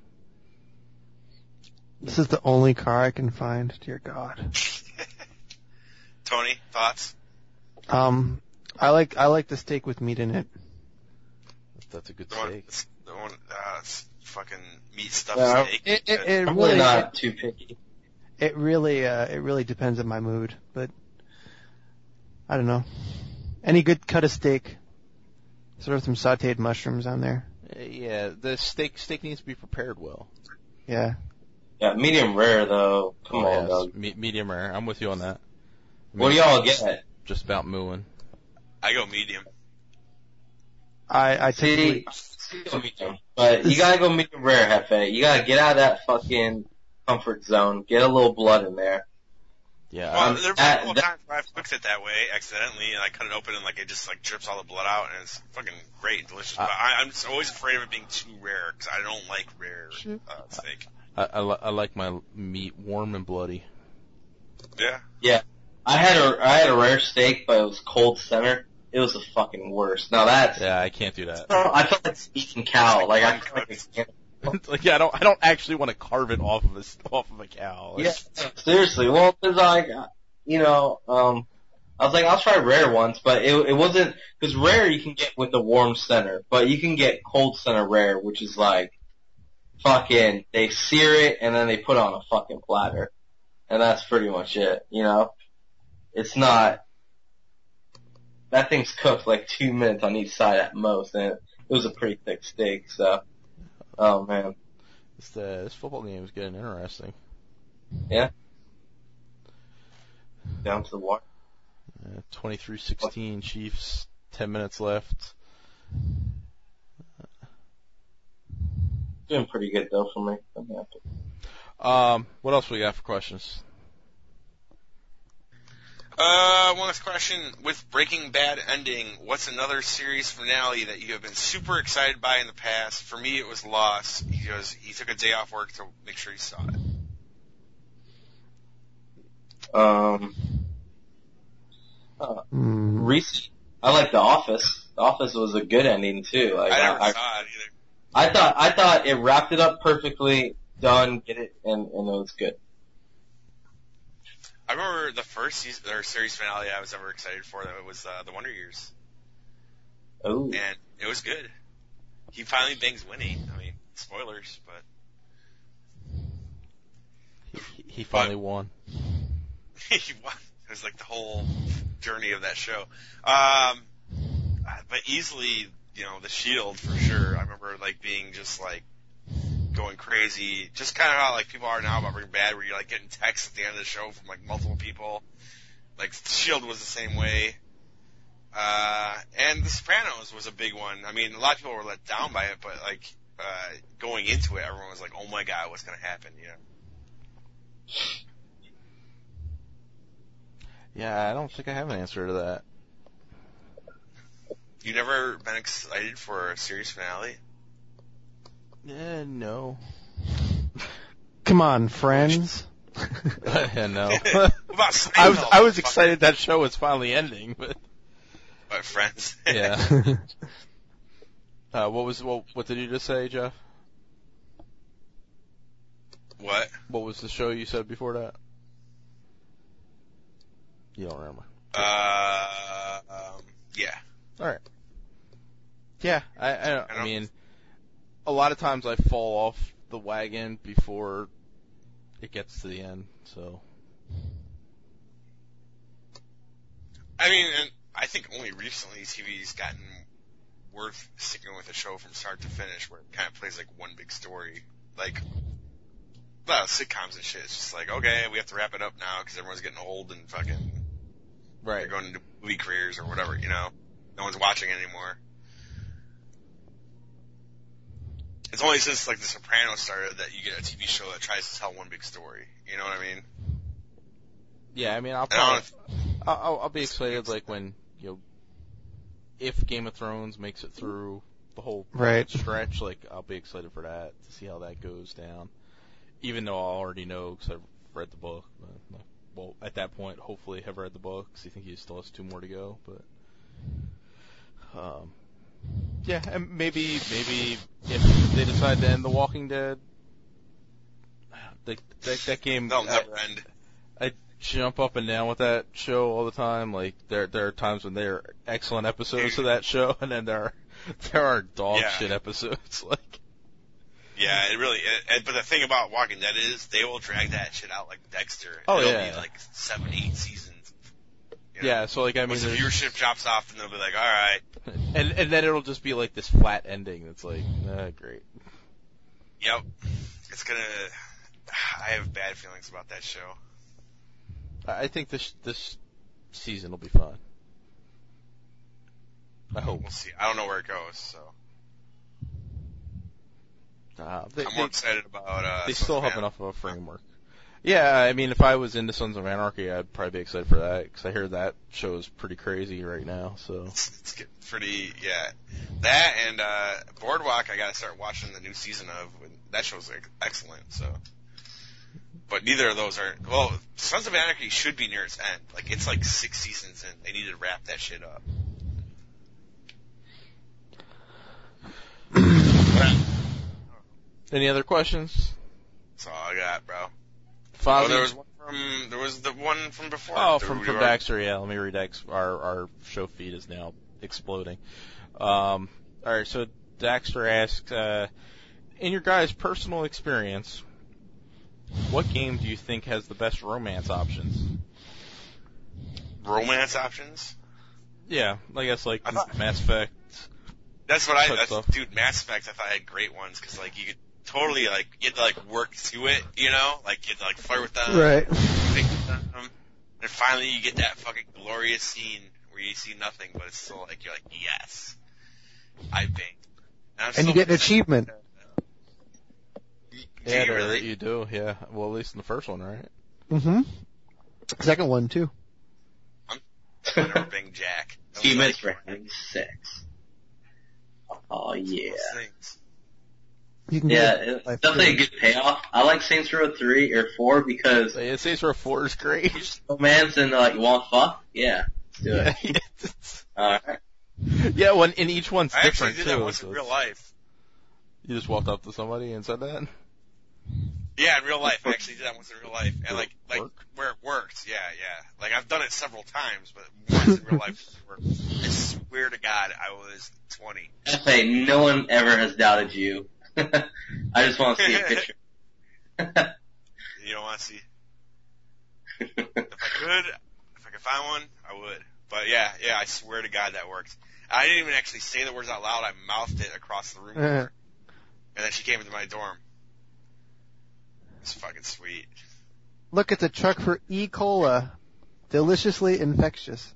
Speaker 5: This is the only car I can find. Dear God.
Speaker 1: Tony, thoughts?
Speaker 5: I like the steak with meat in it.
Speaker 3: That's a good
Speaker 1: The one,
Speaker 3: steak.
Speaker 1: it's fucking meat stuffed
Speaker 2: Yeah.
Speaker 1: steak.
Speaker 5: It
Speaker 2: I'm
Speaker 5: really
Speaker 2: really not too picky.
Speaker 5: it really depends on my mood, but I don't know. Any good cut of steak. Sort of some sautéed mushrooms on there.
Speaker 3: Yeah, the steak needs to be prepared well.
Speaker 5: Yeah.
Speaker 2: Yeah, medium rare though. Come on,
Speaker 3: yes.
Speaker 2: dog.
Speaker 3: Medium rare. I'm with you on that.
Speaker 2: What do y'all get?
Speaker 3: Just about mooing.
Speaker 1: I go medium.
Speaker 5: I typically
Speaker 2: Go medium. But you gotta go medium rare, Hefe. You gotta get out of that fucking comfort zone. Get a little blood in there.
Speaker 3: Yeah.
Speaker 1: Well,
Speaker 2: Um,
Speaker 1: there have been a couple of times where I've cooked it that way accidentally, and I cut it open and like it just like drips all the blood out, and it's fucking great and delicious. But I'm just always afraid of it being too rare because I don't like rare steak.
Speaker 3: I like my meat warm and bloody.
Speaker 1: Yeah.
Speaker 2: I had a rare steak, but it was cold center. It was the fucking worst. Now that's
Speaker 3: Yeah, I can't do that.
Speaker 2: I felt like eating cow. Like I felt like a
Speaker 3: Like, yeah, I don't actually want to carve it off of a cow.
Speaker 2: Yeah, seriously. Well, cause like, I was like, I'll try rare once, but it wasn't, cause rare you can get with the warm center, but you can get cold center rare, which is like, fucking, they sear it and then they put it on a fucking platter. And that's pretty much it, It's not, that thing's cooked like 2 minutes on each side at most, and it was a pretty thick steak, so, oh man.
Speaker 3: This football game is getting interesting.
Speaker 2: Yeah. Down to the wire.
Speaker 3: 23-16 Chiefs, 10 minutes left.
Speaker 2: Doing pretty good though for me. I'm happy.
Speaker 3: What else we got for questions?
Speaker 1: One last question. With Breaking Bad ending, what's another series finale that you have been super excited by in the past? For me, it was Lost. He took a day off work to make sure he saw it.
Speaker 2: Recent. I like The Office. The Office was a good ending too. Like,
Speaker 1: I never saw it either.
Speaker 2: I thought it wrapped it up perfectly, done, get it, and it was good.
Speaker 1: I remember the first season, or series finale I was ever excited for. That was the Wonder Years,
Speaker 2: Oh.
Speaker 1: and it was good. He finally bangs Winnie. I mean, spoilers, but
Speaker 3: He finally won.
Speaker 1: he won. It was like the whole journey of that show. But easily, the Shield for sure. I remember like being just like going crazy, just kind of how like people are now about Breaking Bad, where you're like getting texts at the end of the show from like multiple people. Like Shield was the same way. And The Sopranos was a big one. I mean, a lot of people were let down by it, but like going into it, everyone was like, "Oh my god, what's gonna happen?"
Speaker 3: Yeah, I don't think I have an answer to that.
Speaker 1: You never been excited for a series finale?
Speaker 3: No.
Speaker 5: Come on, Friends.
Speaker 3: Yeah, no.
Speaker 1: What about Seinfeld?
Speaker 3: I was excited that show was finally ending, but
Speaker 1: Friends.
Speaker 3: yeah. What did you just say, Jeff?
Speaker 1: What?
Speaker 3: What was the show you said before that? You don't remember?
Speaker 1: Yeah.
Speaker 3: All right. Yeah, I mean, a lot of times I fall off the wagon before it gets to the end, so.
Speaker 1: I mean, and I think only recently TV's gotten worth sticking with a show from start to finish, where it kind of plays like one big story. Like, well, sitcoms and shit. It's just like, okay, we have to wrap it up now because everyone's getting old and fucking
Speaker 3: Right.
Speaker 1: they're going into movie careers or whatever. No one's watching anymore. It's only since like The Sopranos started that you get a TV show that tries to tell one big story. You know what I mean?
Speaker 3: Yeah, I mean, I'll be excited like when if Game of Thrones makes it through the whole
Speaker 5: Right.
Speaker 3: stretch, like I'll be excited for that to see how that goes down. Even though I already know because I've read the book. Well, at that point, hopefully have read the book because I think he still has 2 more to go. But yeah, and maybe if they decide to end The Walking Dead, that game.
Speaker 1: They'll never end.
Speaker 3: I jump up and down with that show all the time. Like there are times when there are excellent episodes of that show, and then there are dog shit episodes. Like
Speaker 1: yeah, it really. But the thing about Walking Dead is they will drag that shit out like Dexter.
Speaker 3: Oh,
Speaker 1: It'll
Speaker 3: yeah.
Speaker 1: be like 7, 8 seasons.
Speaker 3: Yeah, so like I mean,
Speaker 1: once the viewership drops off, and they'll be like, all right.
Speaker 3: and then it'll just be like this flat ending. That's like great.
Speaker 1: Yep, it's gonna. I have bad feelings about that show.
Speaker 3: I think this season will be fun. I hope.
Speaker 1: We'll see. I don't know where it goes, so I'm more excited about.
Speaker 3: They
Speaker 1: Sons
Speaker 3: still
Speaker 1: of
Speaker 3: have
Speaker 1: Anarchy.
Speaker 3: enough of a framework. Yeah, I mean, if I was into Sons of Anarchy, I'd probably be excited for that because I hear that show is pretty crazy right now. So
Speaker 1: It's getting pretty, yeah. That and Boardwalk, I got to start watching the new season of. That show's like excellent. So, but neither of those are. Well, Sons of Anarchy should be near its end. Like it's like 6 seasons in. They need to wrap that shit up.
Speaker 3: any other questions?
Speaker 1: That's all I got, bro.
Speaker 3: Fozzie?
Speaker 1: Oh, there was the one from before.
Speaker 3: Oh, from Daxter, yeah. Let me read our show feed is now exploding. Alright, so Daxter asks, in your guys' personal experience, what game do you think has the best romance options?
Speaker 1: Romance options?
Speaker 3: Yeah, I guess like
Speaker 1: I thought-
Speaker 3: Mass Effect.
Speaker 1: That's what
Speaker 3: stuff.
Speaker 1: dude, Mass Effect, I thought had great ones, cause like you could totally like, you had to like work to it, like you had to like flirt with them.
Speaker 5: Right.
Speaker 1: Think with them. And finally you get that fucking glorious scene where you see nothing, but it's still like, you're like, yes, I banged.
Speaker 4: And you get an achievement.
Speaker 1: Do
Speaker 3: Yeah,
Speaker 1: you really?
Speaker 3: you do, yeah. Well, at least in the first one, right?
Speaker 4: Mm-hmm. Second one, too.
Speaker 1: I never banged Jack. That was
Speaker 2: Achievements
Speaker 1: like
Speaker 2: for having sex. Oh yeah.
Speaker 1: those things.
Speaker 4: You can
Speaker 2: Yeah,
Speaker 4: get
Speaker 2: it's definitely a good payoff. I like Saints Row 3 or 4 because
Speaker 3: So, yeah, Saints Row 4 is great.
Speaker 2: romance and like you want fuck. Yeah, let's do it. Alright.
Speaker 3: Yeah, when in each one's
Speaker 1: I actually
Speaker 3: different
Speaker 1: did
Speaker 3: too.
Speaker 1: that once
Speaker 3: so
Speaker 1: in real life.
Speaker 3: You just walked up to somebody and said that?
Speaker 1: Yeah, in real life. I actually did that once in real life. And like
Speaker 3: Work?
Speaker 1: where it worked. Yeah. Like I've done it several times, but once in real life it worked. I swear to God, I was 20.
Speaker 2: Hey, no one ever has doubted you. I just want to see a picture.
Speaker 1: You don't want to see? If I could find one, I would. But yeah, I swear to God that worked. I didn't even actually say the words out loud. I mouthed it across the room to her. And then she came into my dorm. It's fucking sweet.
Speaker 5: Look, it's a truck for E. Cola. Deliciously infectious.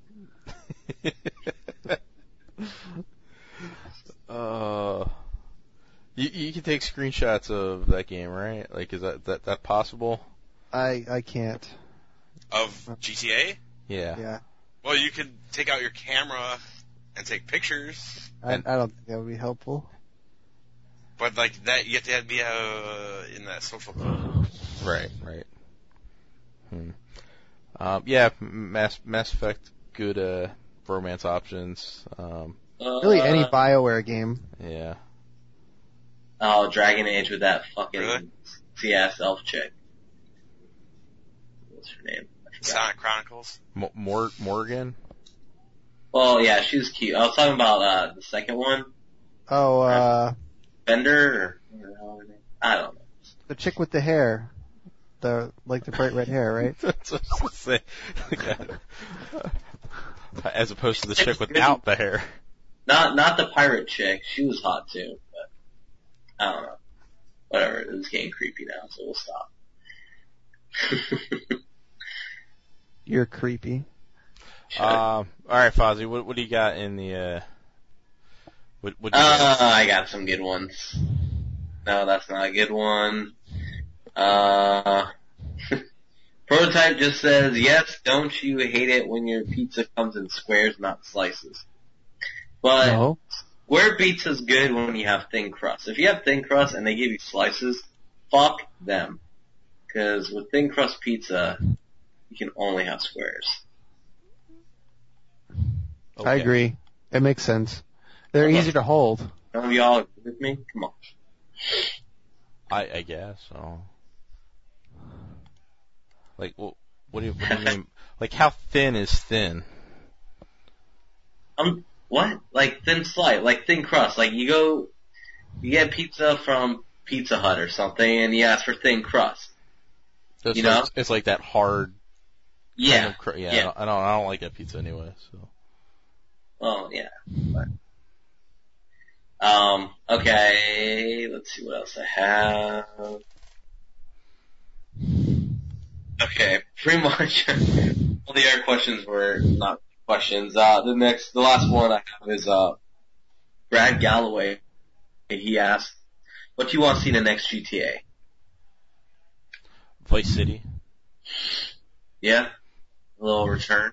Speaker 3: You can take screenshots of that game, right? Like, is that possible?
Speaker 5: I can't.
Speaker 1: Of GTA?
Speaker 5: Yeah.
Speaker 1: Well, you could take out your camera and take pictures.
Speaker 5: I don't think that would be helpful.
Speaker 1: But like that, you have to be in that social group.
Speaker 3: Right. Yeah, Mass Effect, good romance options.
Speaker 5: Really, any BioWare game.
Speaker 3: Yeah.
Speaker 2: Oh, Dragon Age with that fucking
Speaker 1: Really?
Speaker 2: CS elf chick. What's her name?
Speaker 1: Sonic Chronicles.
Speaker 3: Morgan.
Speaker 2: Well, yeah, she was cute. I was talking about the second one.
Speaker 5: Oh,
Speaker 2: Bender, or I don't know.
Speaker 5: the chick with the hair. The bright red hair, right?
Speaker 3: That's what I was gonna say. As opposed to the chick without the hair.
Speaker 2: Not the pirate chick. She was hot too, but I don't know. Whatever. It's getting creepy now, so we'll stop.
Speaker 5: You're creepy.
Speaker 3: All right, Fozzie, what do you got in the? What do you got?
Speaker 2: I got some good ones. No, that's not a good one. Prototype just says, yes, don't you hate it when your pizza comes in squares, not slices? But
Speaker 5: No.
Speaker 2: square pizza's good when you have thin crust. If you have thin crust and they give you slices, fuck them. Because with thin crust pizza, you can only have squares.
Speaker 5: I agree. It makes sense. They're easier to hold.
Speaker 2: Some of y'all agree with me? Come on.
Speaker 3: I guess so. Like, what do you mean? Like, how thin is thin?
Speaker 2: What? Like thin slice, like thin crust. Like you get pizza from Pizza Hut or something, and you ask for thin crust.
Speaker 3: So
Speaker 2: You know?
Speaker 3: it's like that hard.
Speaker 2: Yeah.
Speaker 3: Kind of
Speaker 2: Yeah.
Speaker 3: I don't like that pizza anyway. So.
Speaker 2: Well, yeah. But, okay, let's see what else I have. Okay, pretty much all the other questions were not questions. The last one I have is, Brad Galloway. He asked, what do you want to see in the next GTA?
Speaker 3: Vice City.
Speaker 2: Yeah? A little return.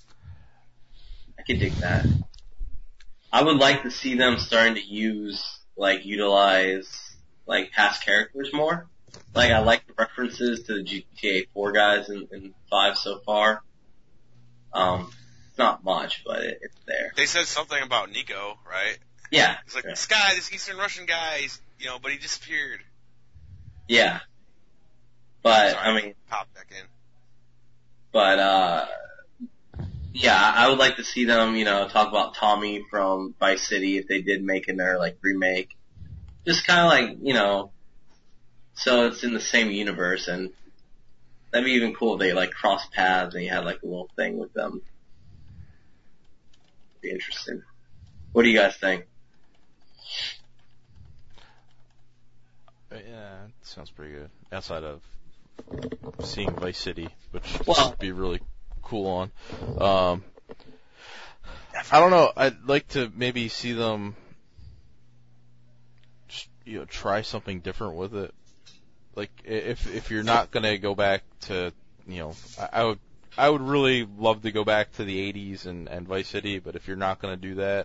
Speaker 2: I can dig that. I would like to see them starting to utilize, past characters more. I like the references to the GTA 4 guys in 5 so far. It's not much, but it's there.
Speaker 1: They said something about Nico, right?
Speaker 2: Yeah.
Speaker 1: It's like,
Speaker 2: yeah.
Speaker 1: this guy, this Eastern Russian guy, but he disappeared.
Speaker 2: Yeah. But,
Speaker 1: Sorry,
Speaker 2: I mean,
Speaker 1: pop back in.
Speaker 2: but, yeah, I would like to see them, talk about Tommy from Vice City if they did make another, remake. Just kind of so it's in the same universe, and that'd be even cool if they, cross paths and you had, a little thing with them. Be interesting. What do you guys think?
Speaker 3: Yeah, it sounds pretty good. Outside of seeing Vice City, which would be really cool on. I don't know. I'd like to maybe see them just, try something different with it. Like, if you're not gonna go back to, I would really love to go back to the 80s and Vice City, but if you're not gonna do that,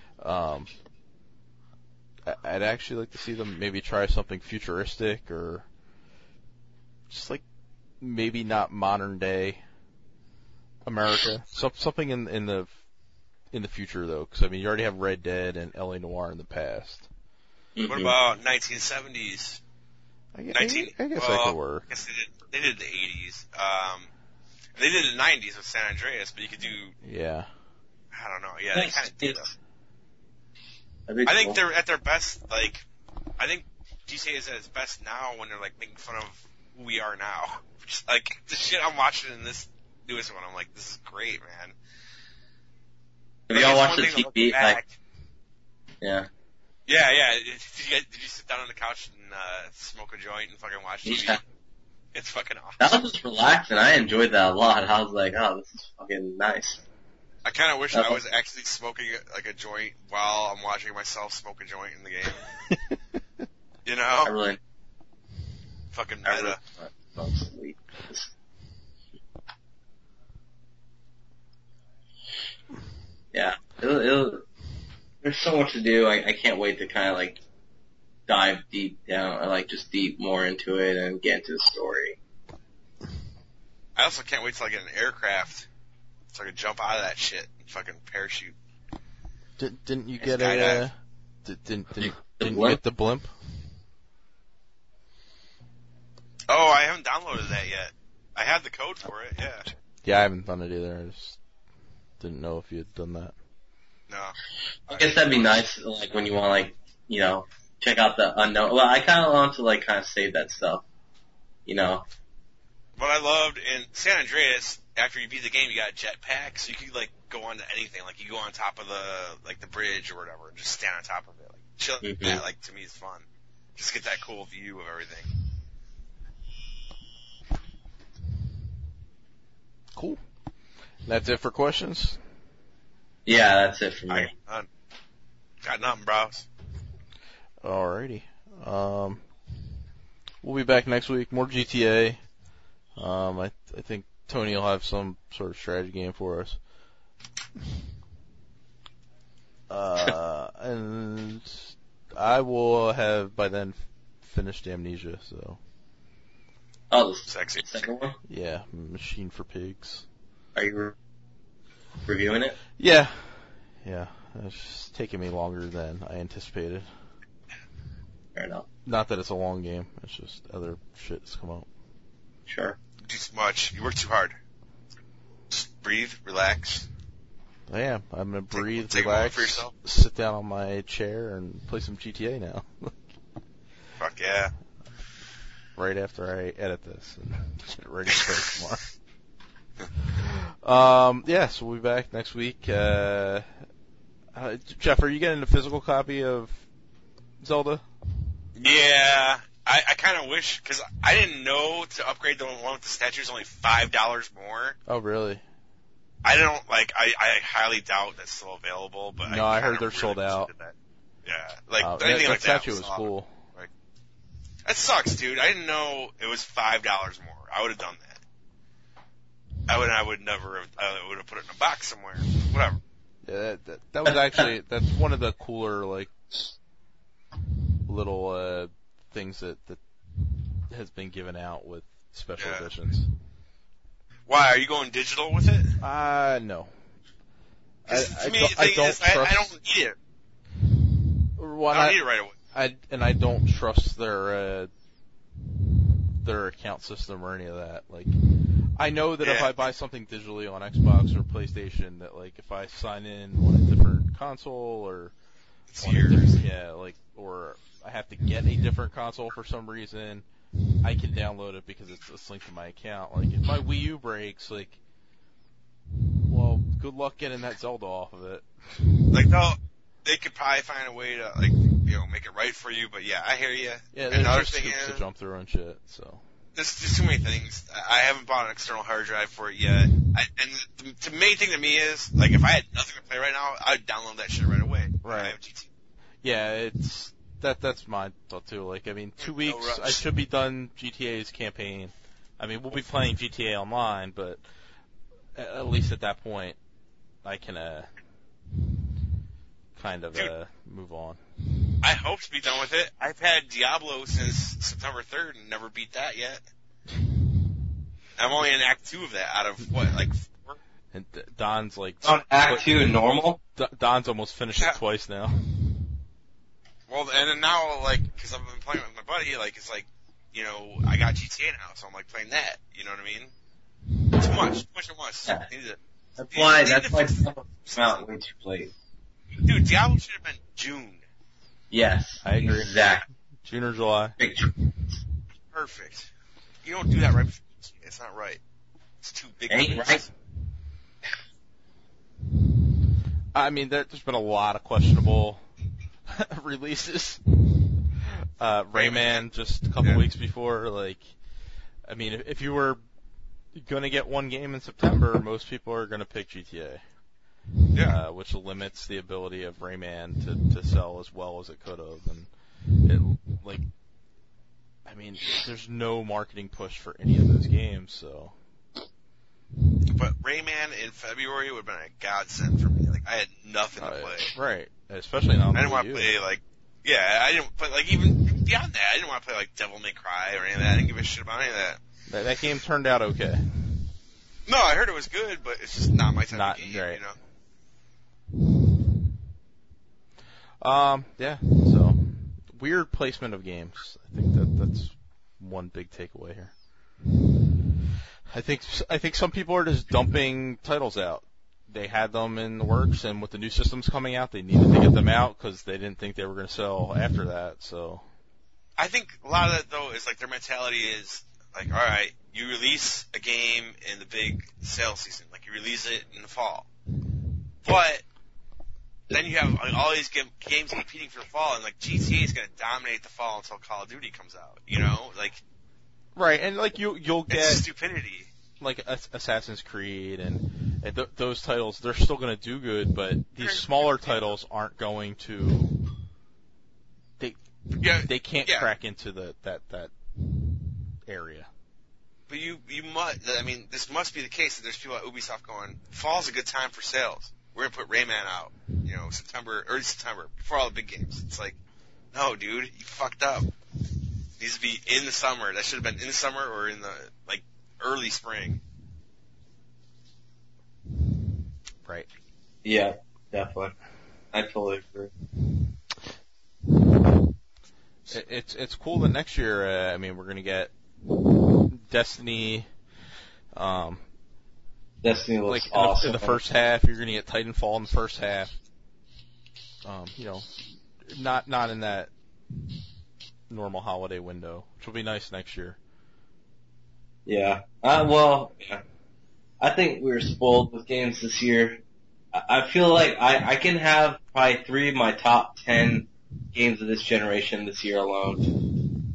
Speaker 3: I'd actually like to see them maybe try something futuristic or just maybe not modern day America. Something in the future though, because you already have Red Dead and LA Noire in the past.
Speaker 2: Mm-hmm.
Speaker 1: What about 1970s?
Speaker 3: I guess that could work.
Speaker 1: I guess they did the 80s. They did it in the 90s with San Andreas, but you could do,
Speaker 3: Yeah.
Speaker 1: I don't know, yeah, they kind of did.
Speaker 2: That'd be
Speaker 1: I think
Speaker 2: cool.
Speaker 1: they're at their best, like, I think GTA is at its best now when they're, like, making fun of who we are now. Just, like, the shit I'm watching in this newest one, I'm like, this is great, man.
Speaker 2: Have y'all
Speaker 1: Like,
Speaker 2: watched the
Speaker 1: it's one thing to
Speaker 2: TV?
Speaker 1: look back.
Speaker 2: Yeah.
Speaker 1: Yeah. Did you sit down on the couch and smoke a joint and fucking watch TV?
Speaker 2: Yeah.
Speaker 1: It's fucking awesome.
Speaker 2: That was just relaxing. I enjoyed that a lot. I was like, oh, this is fucking nice.
Speaker 1: I kind of wish I was actually smoking like a joint while I'm watching myself smoke a joint in the game. You know?
Speaker 2: I really
Speaker 1: Fucking meta.
Speaker 2: fell asleep. Yeah. There's so much to do. I can't wait to kind of like dive deep down, or like just deep more into it and get into the story.
Speaker 1: I also can't wait till I get an aircraft so I can jump out of that shit and fucking parachute.
Speaker 3: Didn't you
Speaker 1: It's
Speaker 3: get
Speaker 1: skydive.
Speaker 3: didn't
Speaker 2: The
Speaker 3: you
Speaker 2: blimp?
Speaker 3: get the blimp?
Speaker 1: Oh, I haven't downloaded that yet. I have the code for it, yeah.
Speaker 3: Yeah, I haven't done it either. I just didn't know if you had done that.
Speaker 1: No.
Speaker 2: I guess that'd be nice, like when you want, like, you know, check out the unknown. Well, I kind of want to like kind of save that stuff, you know.
Speaker 1: What I loved in San Andreas, after you beat the game, you got a jetpack, so you could like go on to anything. Like you go on top of the bridge or whatever, and just stand on top of it. Like chill.
Speaker 2: Mhm.
Speaker 1: That, like to me is fun. Just get that cool view of everything.
Speaker 3: Cool. That's it for questions?
Speaker 2: Yeah, that's it for me.
Speaker 1: Got nothing, bros.
Speaker 3: Alrighty. We'll be back next week. More GTA. I think Tony will have some sort of strategy game for us. And I will have by then finished Amnesia, so.
Speaker 2: Oh, the
Speaker 1: Sexy.
Speaker 2: second one?
Speaker 3: Yeah, Machine for Pigs.
Speaker 2: Are you reviewing it?
Speaker 3: Yeah. It's just taking me longer than I anticipated.
Speaker 2: Fair enough.
Speaker 3: Not that it's a long game, it's just other shit's come out.
Speaker 2: Sure.
Speaker 1: You do too much. You work too hard. Just breathe, relax.
Speaker 3: I am. I'm gonna breathe,
Speaker 1: take a moment
Speaker 3: relax,
Speaker 1: for yourself.
Speaker 3: sit down on my chair, and play some GTA now.
Speaker 1: Fuck yeah.
Speaker 3: Right after I edit this and get it ready for tomorrow. Yeah, so we'll be back next week. Jeff, are you getting a physical copy of Zelda?
Speaker 1: Yeah. I kind of wish, because I didn't know to upgrade the one with the statues only $5 more.
Speaker 3: Oh, really?
Speaker 1: I don't, I highly doubt that's still available, but
Speaker 3: No, I heard
Speaker 1: kinda
Speaker 3: they're
Speaker 1: really
Speaker 3: sold
Speaker 1: wish
Speaker 3: out.
Speaker 1: they did that. Yeah,
Speaker 3: that
Speaker 1: anything like that
Speaker 3: statue was
Speaker 1: awesome.
Speaker 3: cool.
Speaker 1: That sucks, dude. I didn't know it was $5 more. I would have done that. I would never have, I would have put it in a box somewhere. Whatever.
Speaker 3: Yeah, that was actually, that's one of the cooler, little, things that has been given out with special
Speaker 1: Yeah.
Speaker 3: editions.
Speaker 1: Why, are you going digital with it?
Speaker 3: No.
Speaker 1: 'Cause to me, the
Speaker 3: I
Speaker 1: thing
Speaker 3: don't
Speaker 1: is,
Speaker 3: trust.
Speaker 1: I don't need it.
Speaker 3: Well,
Speaker 1: I don't need it right away.
Speaker 3: I don't trust their account system or any of that. I know that if
Speaker 1: Yeah.
Speaker 3: I buy something digitally on Xbox or PlayStation, that if I sign in on a different console or
Speaker 1: It's
Speaker 3: on a
Speaker 1: yours.
Speaker 3: different, or I have to get a different console for some reason, I can download it because it's linked to my account. If my Wii U breaks, well, good luck getting that Zelda off of it.
Speaker 1: They could probably find a way to, make it right for you, but yeah, I hear you.
Speaker 3: Yeah,
Speaker 1: And
Speaker 3: there's
Speaker 1: another
Speaker 3: just
Speaker 1: thing
Speaker 3: hoops to
Speaker 1: is,
Speaker 3: jump through and shit. So
Speaker 1: there's just too many things. I haven't bought an external hard drive for it yet. And the main thing to me is, if I had nothing to play right now, I'd download that shit right away.
Speaker 3: Right.
Speaker 1: I have GT.
Speaker 3: yeah, that's my thought too. 2 weeks,
Speaker 1: rush.
Speaker 3: I should be done GTA's campaign. We'll be playing GTA Online, but at least at that point, I can kind of move on.
Speaker 1: I hope to be done with it. I've had Diablo since September 3rd and never beat that yet. I'm only in Act 2 of that out of, 4?
Speaker 3: And Don's
Speaker 2: On Act 2 normal?
Speaker 3: Don's almost finished it
Speaker 1: Yeah.
Speaker 3: twice now.
Speaker 1: Well, and then now, because I've been playing with my buddy, I got GTA now, so I'm, playing that. You know what I mean? Too much at once.
Speaker 2: Yeah.
Speaker 1: They need to-
Speaker 2: That's
Speaker 1: they
Speaker 2: why
Speaker 1: need to fix-
Speaker 2: Diablo came out way too late.
Speaker 1: Dude, Diablo should have been June.
Speaker 2: Yes.
Speaker 3: I agree.
Speaker 2: Exactly.
Speaker 3: June or July.
Speaker 2: Big
Speaker 1: Perfect. You don't do that right before. It's not right. It's too big.
Speaker 2: Ain't
Speaker 1: of a-
Speaker 2: right.
Speaker 3: I mean, there's been a lot of questionable releases. Rayman just a couple weeks before. Like, I mean, if you were going to get one game in September, most people are going to pick GTA.
Speaker 1: Yeah.
Speaker 3: Which limits the ability of Rayman to sell as well as it could have. And it, like, I mean, there's no marketing push for any of those games, so.
Speaker 1: But Rayman in February would have been a godsend for me. Like, I had nothing to play.
Speaker 3: Right. Especially not on
Speaker 1: I didn't
Speaker 3: the
Speaker 1: want
Speaker 3: Wii
Speaker 1: to
Speaker 3: U.
Speaker 1: play, like, yeah, I didn't, but like, even beyond that, I didn't want to play, like, Devil May Cry or any of that. I didn't give a shit about any of that.
Speaker 3: That game turned out okay.
Speaker 1: No, I heard it was good, but it's just not my type
Speaker 3: Not-
Speaker 1: of game,
Speaker 3: right.
Speaker 1: you know?
Speaker 3: Yeah, so weird placement of games. I think that's one big takeaway here. I think some people are just dumping titles out. They had them in the works, and with the new systems coming out, they needed to get them out because they didn't think they were going to sell after that. So
Speaker 1: I think a lot of that, though, is like their mentality is like, all right, you release a game in the big sales season, like you release it in the fall, but then you have like, all these games competing for the fall, and like GTA is going to dominate the fall until Call of Duty comes out. You know, like
Speaker 3: right, and like you'll get
Speaker 1: it's stupidity.
Speaker 3: like Assassin's Creed and those titles. They're still going to do good, but these smaller titles aren't going to. They can't crack into that area.
Speaker 1: But you must. I mean, this must be the case that there's people at Ubisoft going, fall's a good time for sales. We're gonna put Rayman out, you know, early September, before all the big games. It's like, no, dude, you fucked up. It needs to be in the summer. That should have been in the summer or in the like early spring.
Speaker 3: Right.
Speaker 2: Yeah, definitely. I totally agree.
Speaker 3: It's cool that next year. I mean, we're gonna get Destiny.
Speaker 2: Destiny looks
Speaker 3: Like
Speaker 2: awesome.
Speaker 3: in the first half, you're gonna get Titanfall in the first half. You know, not in that normal holiday window, which will be nice next year.
Speaker 2: Yeah. Well, yeah. I think we were spoiled with games this year. I feel like I can have probably 3 of my top 10 games of this generation this year alone.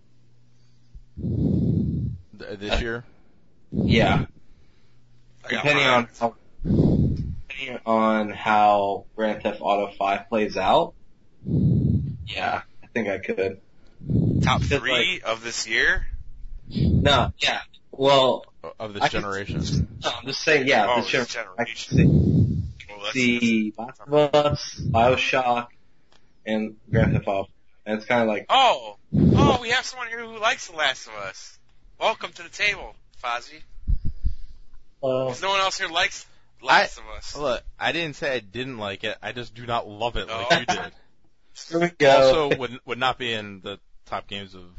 Speaker 3: This year.
Speaker 2: Yeah.
Speaker 1: I got
Speaker 2: Depending on how Grand Theft Auto 5 plays out. Yeah, I think I could.
Speaker 1: top
Speaker 2: Because,
Speaker 1: 3 of this year.
Speaker 2: No, yeah. Well,
Speaker 3: Of this
Speaker 2: I can-
Speaker 3: generation.
Speaker 2: no, I'm just saying, yeah,
Speaker 1: Oh,
Speaker 2: this
Speaker 1: this
Speaker 2: generation.
Speaker 1: generation. Well, that's-
Speaker 2: The Last of Us, BioShock, and Grand Theft Auto. And it's kind of like,
Speaker 1: Oh, we have someone here who likes The Last of Us. Welcome to the table, Fozzie. Because no one else here likes Last of Us.
Speaker 3: Look, I didn't say I didn't like it. I just do not love it like
Speaker 1: Oh.
Speaker 3: you did.
Speaker 2: here we go.
Speaker 3: Also, would not be in the top games of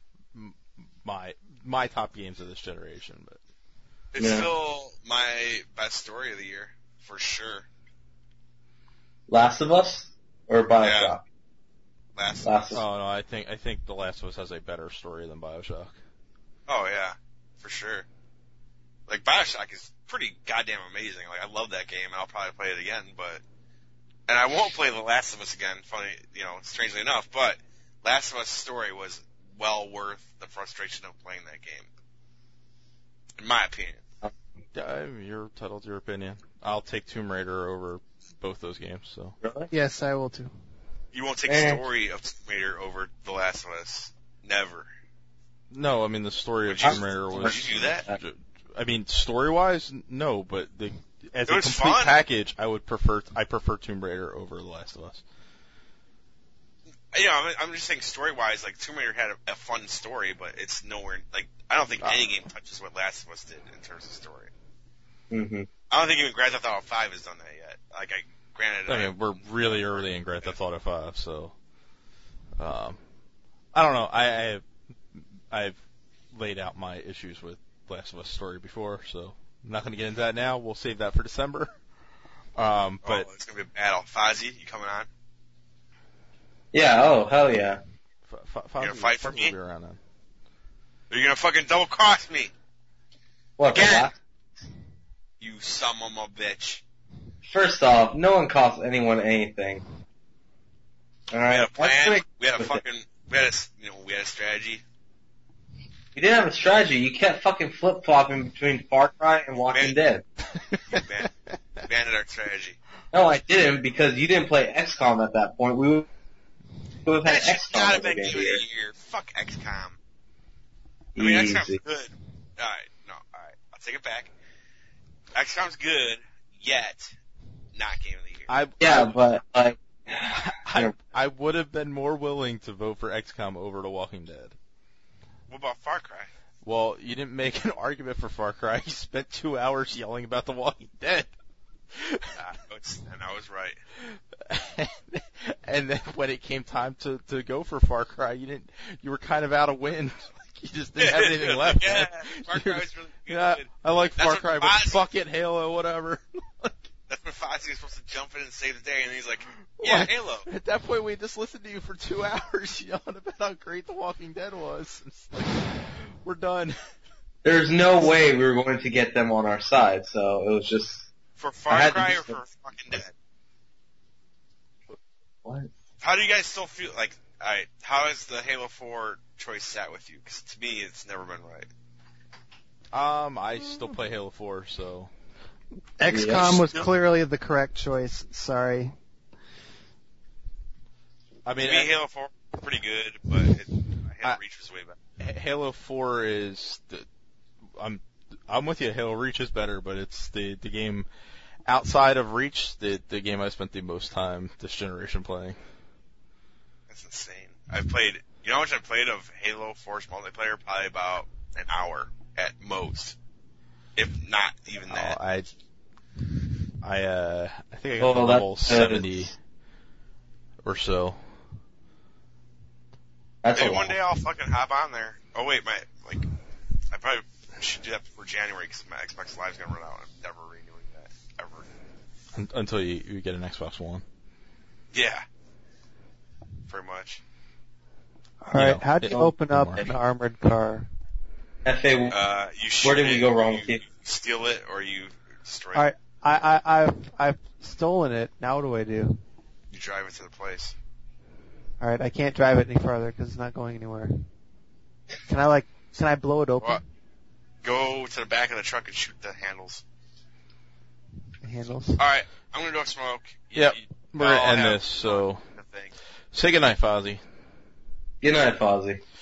Speaker 3: my top games of this generation. But
Speaker 1: It's
Speaker 2: Yeah.
Speaker 1: still my best story of the year, for sure.
Speaker 2: Last of Us or BioShock?
Speaker 1: Last.
Speaker 2: Last of Us.
Speaker 3: oh no, I think The Last of Us has a better story than BioShock.
Speaker 1: Oh yeah, for sure. Like BioShock is pretty goddamn amazing. Like I love that game, and I'll probably play it again. And I won't play The Last of Us again. Funny, you know, strangely enough. But Last of Us story was well worth the frustration of playing that game, in my opinion.
Speaker 3: You're entitled to your opinion. I'll take Tomb Raider over both those games. So
Speaker 2: Really?
Speaker 4: Yes, I will too.
Speaker 1: You won't take the story of Tomb Raider over The Last of Us. Never.
Speaker 3: no, I mean the story of
Speaker 1: Would you-
Speaker 3: Tomb Raider was.
Speaker 1: Would you do that?
Speaker 3: I mean, story-wise, no, but as
Speaker 1: It
Speaker 3: a
Speaker 1: was
Speaker 3: complete
Speaker 1: fun.
Speaker 3: package, I prefer Tomb Raider over The Last of Us.
Speaker 1: You know, I'm just saying story-wise, like Tomb Raider had a fun story, but it's nowhere like I don't think any game touches what Last of Us did in terms of story.
Speaker 2: Mm-hmm.
Speaker 1: I don't think even Grand Theft Auto 5 has done that yet. Like, granted,
Speaker 3: I mean, we're really early in Grand Theft Auto 5, so I don't know. I've laid out my issues with Last of Us story before, so I'm not going to get into that now. We'll save that for December. But
Speaker 1: it's gonna be a battle. Fozzie, you coming on?
Speaker 2: Yeah. Oh, hell yeah.
Speaker 1: You gonna fight for me?
Speaker 3: Be around then.
Speaker 1: Are you gonna fucking double cross me?
Speaker 2: What?
Speaker 1: Again?
Speaker 2: What?
Speaker 1: You son of a bitch.
Speaker 2: First off, no one costs anyone anything. All
Speaker 1: We
Speaker 2: right.
Speaker 1: had a plan.
Speaker 2: That's
Speaker 1: We had a
Speaker 2: with it.
Speaker 1: fucking. We had a strategy.
Speaker 2: You didn't have a strategy. You kept fucking flip flopping between Far Cry and Walking Dead.
Speaker 1: We abandoned our strategy.
Speaker 2: No, I didn't because you didn't play XCOM at that point. We would have had
Speaker 1: That shit
Speaker 2: XCOM
Speaker 1: gotta
Speaker 2: as a
Speaker 1: been
Speaker 2: game
Speaker 1: game of the
Speaker 2: here.
Speaker 1: year. Fuck XCOM. I mean, XCOM's
Speaker 2: Easy.
Speaker 1: good. Alright. I'll take it back. XCOM's good, yet not game of the year.
Speaker 2: Yeah, but like,
Speaker 3: I would have been more willing to vote for XCOM over The Walking Dead.
Speaker 1: What about Far Cry?
Speaker 3: Well, you didn't make an argument for Far Cry. You spent 2 hours yelling about The Walking Dead.
Speaker 1: And I was right.
Speaker 3: And then when it came time to go for Far Cry, you were kind of out of wind. You just didn't have anything left.
Speaker 1: Yeah,
Speaker 3: man.
Speaker 1: Far Cry was really good.
Speaker 3: Yeah, I like
Speaker 1: That's
Speaker 3: Far
Speaker 1: what
Speaker 3: Cry, but
Speaker 1: Fozzie-
Speaker 3: fuck it, Halo, whatever.
Speaker 1: That's when Fozzie was supposed to jump in and save the day, and he's like, yeah,
Speaker 3: What?
Speaker 1: Halo.
Speaker 3: At that point, we just listened to you for 2 hours yelling about how great The Walking Dead was. It's like, we're done.
Speaker 2: there's no way we were going to get them on our side, so it was just.
Speaker 1: For
Speaker 2: I
Speaker 1: Far
Speaker 2: had to
Speaker 1: Cry
Speaker 2: do
Speaker 1: or for
Speaker 2: some-
Speaker 1: fucking Dead?
Speaker 2: What?
Speaker 1: How do you guys still feel like, alright, how is the Halo 4 choice sat with you? Because to me, it's never been right.
Speaker 3: I still play Halo 4, so.
Speaker 5: XCOM was
Speaker 1: Yes.
Speaker 5: clearly the correct choice. Sorry.
Speaker 3: I
Speaker 1: To
Speaker 3: mean,
Speaker 1: me, Halo 4 was pretty good, but Halo Reach was way better.
Speaker 3: Halo 4 is I'm with you. Halo Reach is better, but it's the game outside of Reach, the game I spent the most time this generation playing.
Speaker 1: That's insane. I've played, you know how much I've played of Halo 4's multiplayer? Probably about an hour at most. If not even that.
Speaker 3: I think I got to
Speaker 2: Well,
Speaker 3: level
Speaker 2: that's-
Speaker 3: 70 or so.
Speaker 2: That's
Speaker 1: Maybe
Speaker 2: a
Speaker 1: one
Speaker 2: lot.
Speaker 1: day I'll fucking hop on there. Oh wait, I probably should do that before January because my Xbox Live's gonna run out. I'm never renewing that ever.
Speaker 3: Until you get an Xbox One.
Speaker 1: Yeah, pretty much.
Speaker 5: All right.
Speaker 3: know,
Speaker 5: How do you
Speaker 3: it-
Speaker 5: open up
Speaker 3: Mark.
Speaker 5: an armored car?
Speaker 2: FA,
Speaker 1: You shoot
Speaker 2: where did we
Speaker 1: it,
Speaker 2: go wrong,
Speaker 1: you
Speaker 2: Keith?
Speaker 1: steal it or you destroy
Speaker 5: All
Speaker 1: it.
Speaker 5: right. I've stolen it. Now what do I do?
Speaker 1: You drive it to the place.
Speaker 5: All right. I can't drive it any farther because it's not going anywhere. Can I blow it open?
Speaker 1: Well, go to the back of the truck and shoot the handles.
Speaker 5: The handles.
Speaker 1: All right, I'm gonna go smoke.
Speaker 3: Yep. We're
Speaker 1: I'll
Speaker 3: gonna end
Speaker 1: have
Speaker 3: this. So
Speaker 1: the thing.
Speaker 3: say goodnight, Fozzie.
Speaker 2: Good night, Fozzie.